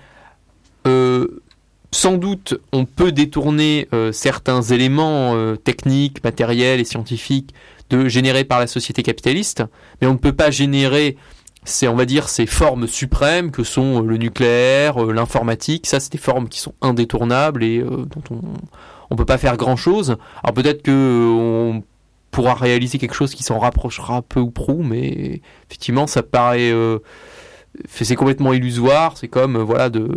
sans doute, on peut détourner certains éléments techniques, matériels et scientifiques générés par la société capitaliste, mais on ne peut pas générer, ces formes suprêmes que sont le nucléaire, l'informatique. Ça, c'est des formes qui sont indétournables et dont on peut pas faire grand-chose. Alors peut-être qu'on pourra réaliser quelque chose qui s'en rapprochera peu ou prou, mais effectivement, ça paraît... c'est complètement illusoire. C'est comme,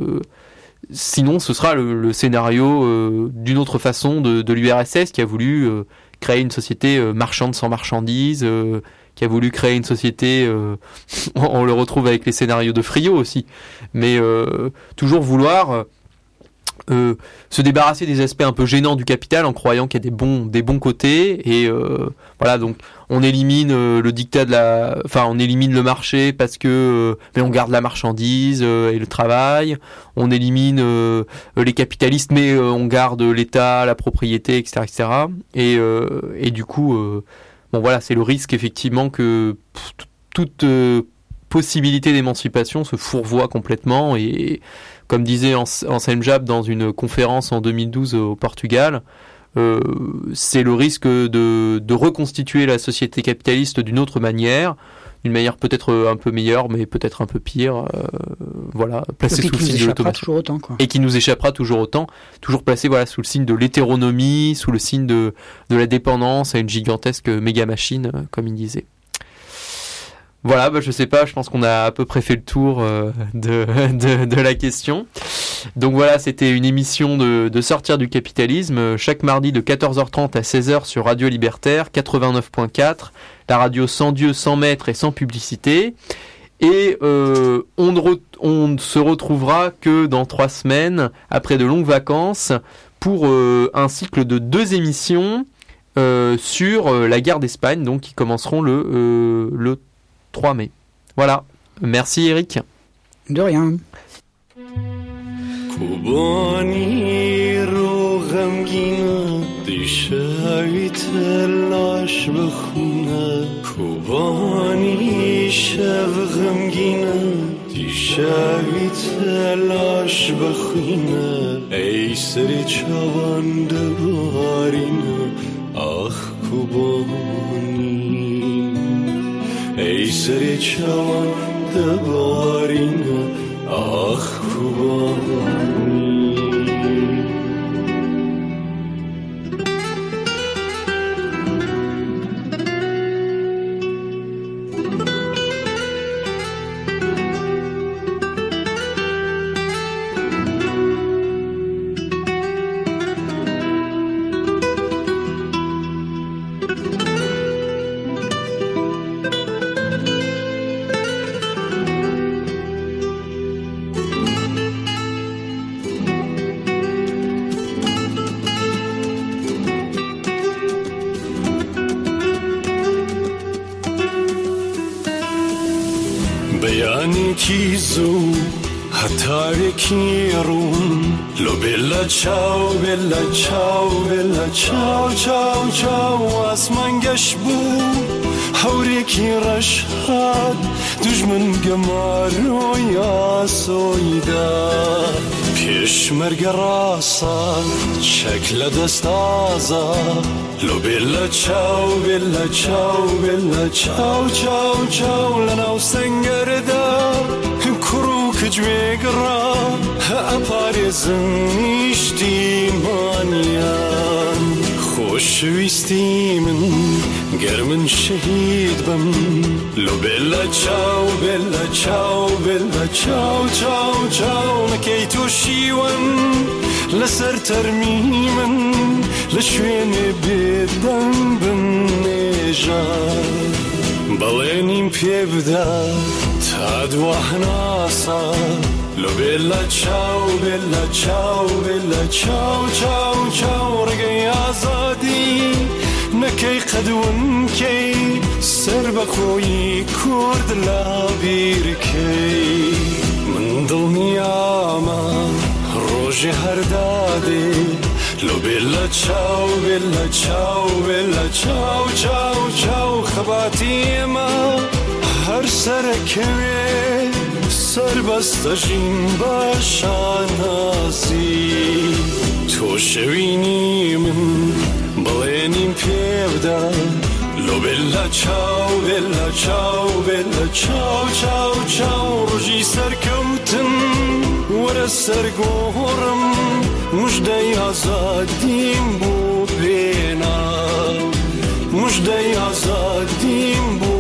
sinon, ce sera le scénario d'une autre façon de l'URSS qui a voulu créer une société marchande sans marchandises, qui a voulu créer une société... on le retrouve avec les scénarios de Friot aussi. Mais toujours vouloir se débarrasser des aspects un peu gênants du capital en croyant qu'il y a des bons côtés. Et donc on élimine le dictat on élimine le marché parce que mais on garde la marchandise et le travail. On élimine les capitalistes mais on garde l'État, la propriété, etc., etc. Et du coup, c'est le risque effectivement que toute possibilité d'émancipation se fourvoie complètement. Et comme disait Anselm Japp dans une conférence en 2012 au Portugal, c'est le risque de reconstituer la société capitaliste d'une autre manière, d'une manière peut-être un peu meilleure, mais peut-être un peu pire, placée sous le signe de l'automation. Et qui nous échappera toujours autant, toujours placée sous le signe de l'hétéronomie, sous le signe de la dépendance à une gigantesque méga machine, comme il disait. Voilà, je sais pas, je pense qu'on a à peu près fait le tour de la question. Donc voilà, c'était une émission de Sortir du capitalisme, chaque mardi de 14h30 à 16h sur Radio Libertaire, 89.4, la radio sans Dieu, sans maître et sans publicité. Et on ne se retrouvera que dans 3 semaines, après de longues vacances, pour un cycle de 2 émissions sur la guerre d'Espagne, donc qui commenceront le 3 mai. Voilà. Merci Eric. De rien. کوبانی رو غمگینه دیشبی تلاش بخونه کوبانی شب غمگینه دیشبی تلاش بخونه ای سری چوانده بارینه آخ کوبانی ای سری چوانده بارینه آخ کوبانی یعنی زو حتی کیرون لو بلا چاو بلا چاو بلا چاو چاو چاو اسمان گشبو هورێکی ڕەشاد دوژمن گەمار و یاسۆیدا پێشمەرگە ڕاستە چەک لە دەستازە لۆ بێلە چاو بێلە چاو بێلە چاو چاو چاو لەناو سەنگەردا کوڕ و کجوێگڕا ئەپارێزن نیشتیمانیان خۆشەویستی من گەر من شەهید بم لۆ بێلە چاو بێلە چاو بێلە چاو چاو چاو نەکەی تۆ شیوەن لەسەر تەرمی من لە شوێنێ بێدەنگ بمێژە بەڵێنیم پێ بدە تا دوا هەناسە لۆ بێلە چاو بێلە چاو بێلە چاو چاو چاو ڕێگەی ئازادی نەکەی قەدونکەی سەر بە خۆی کورد لە بیرکەی من دڵنیامە ڕۆژێ هەردادێ لۆ بێلە چاو بێلە چاو بێلە چاو چاو چاو خەباتی ئێمە هەر سەرەکەوێ سەربەستەژین باشاناسی تۆ شەوینی من بەڵێنیم پێ بدە لۆ بێلە چاو بێلە چاو بێلە چاو چاو چاو ڕۆژی سەرکەوتن وەرە سەرگۆڕم موژدەی ئازادیم بۆ بێنا موژدەی ئازادیم بۆ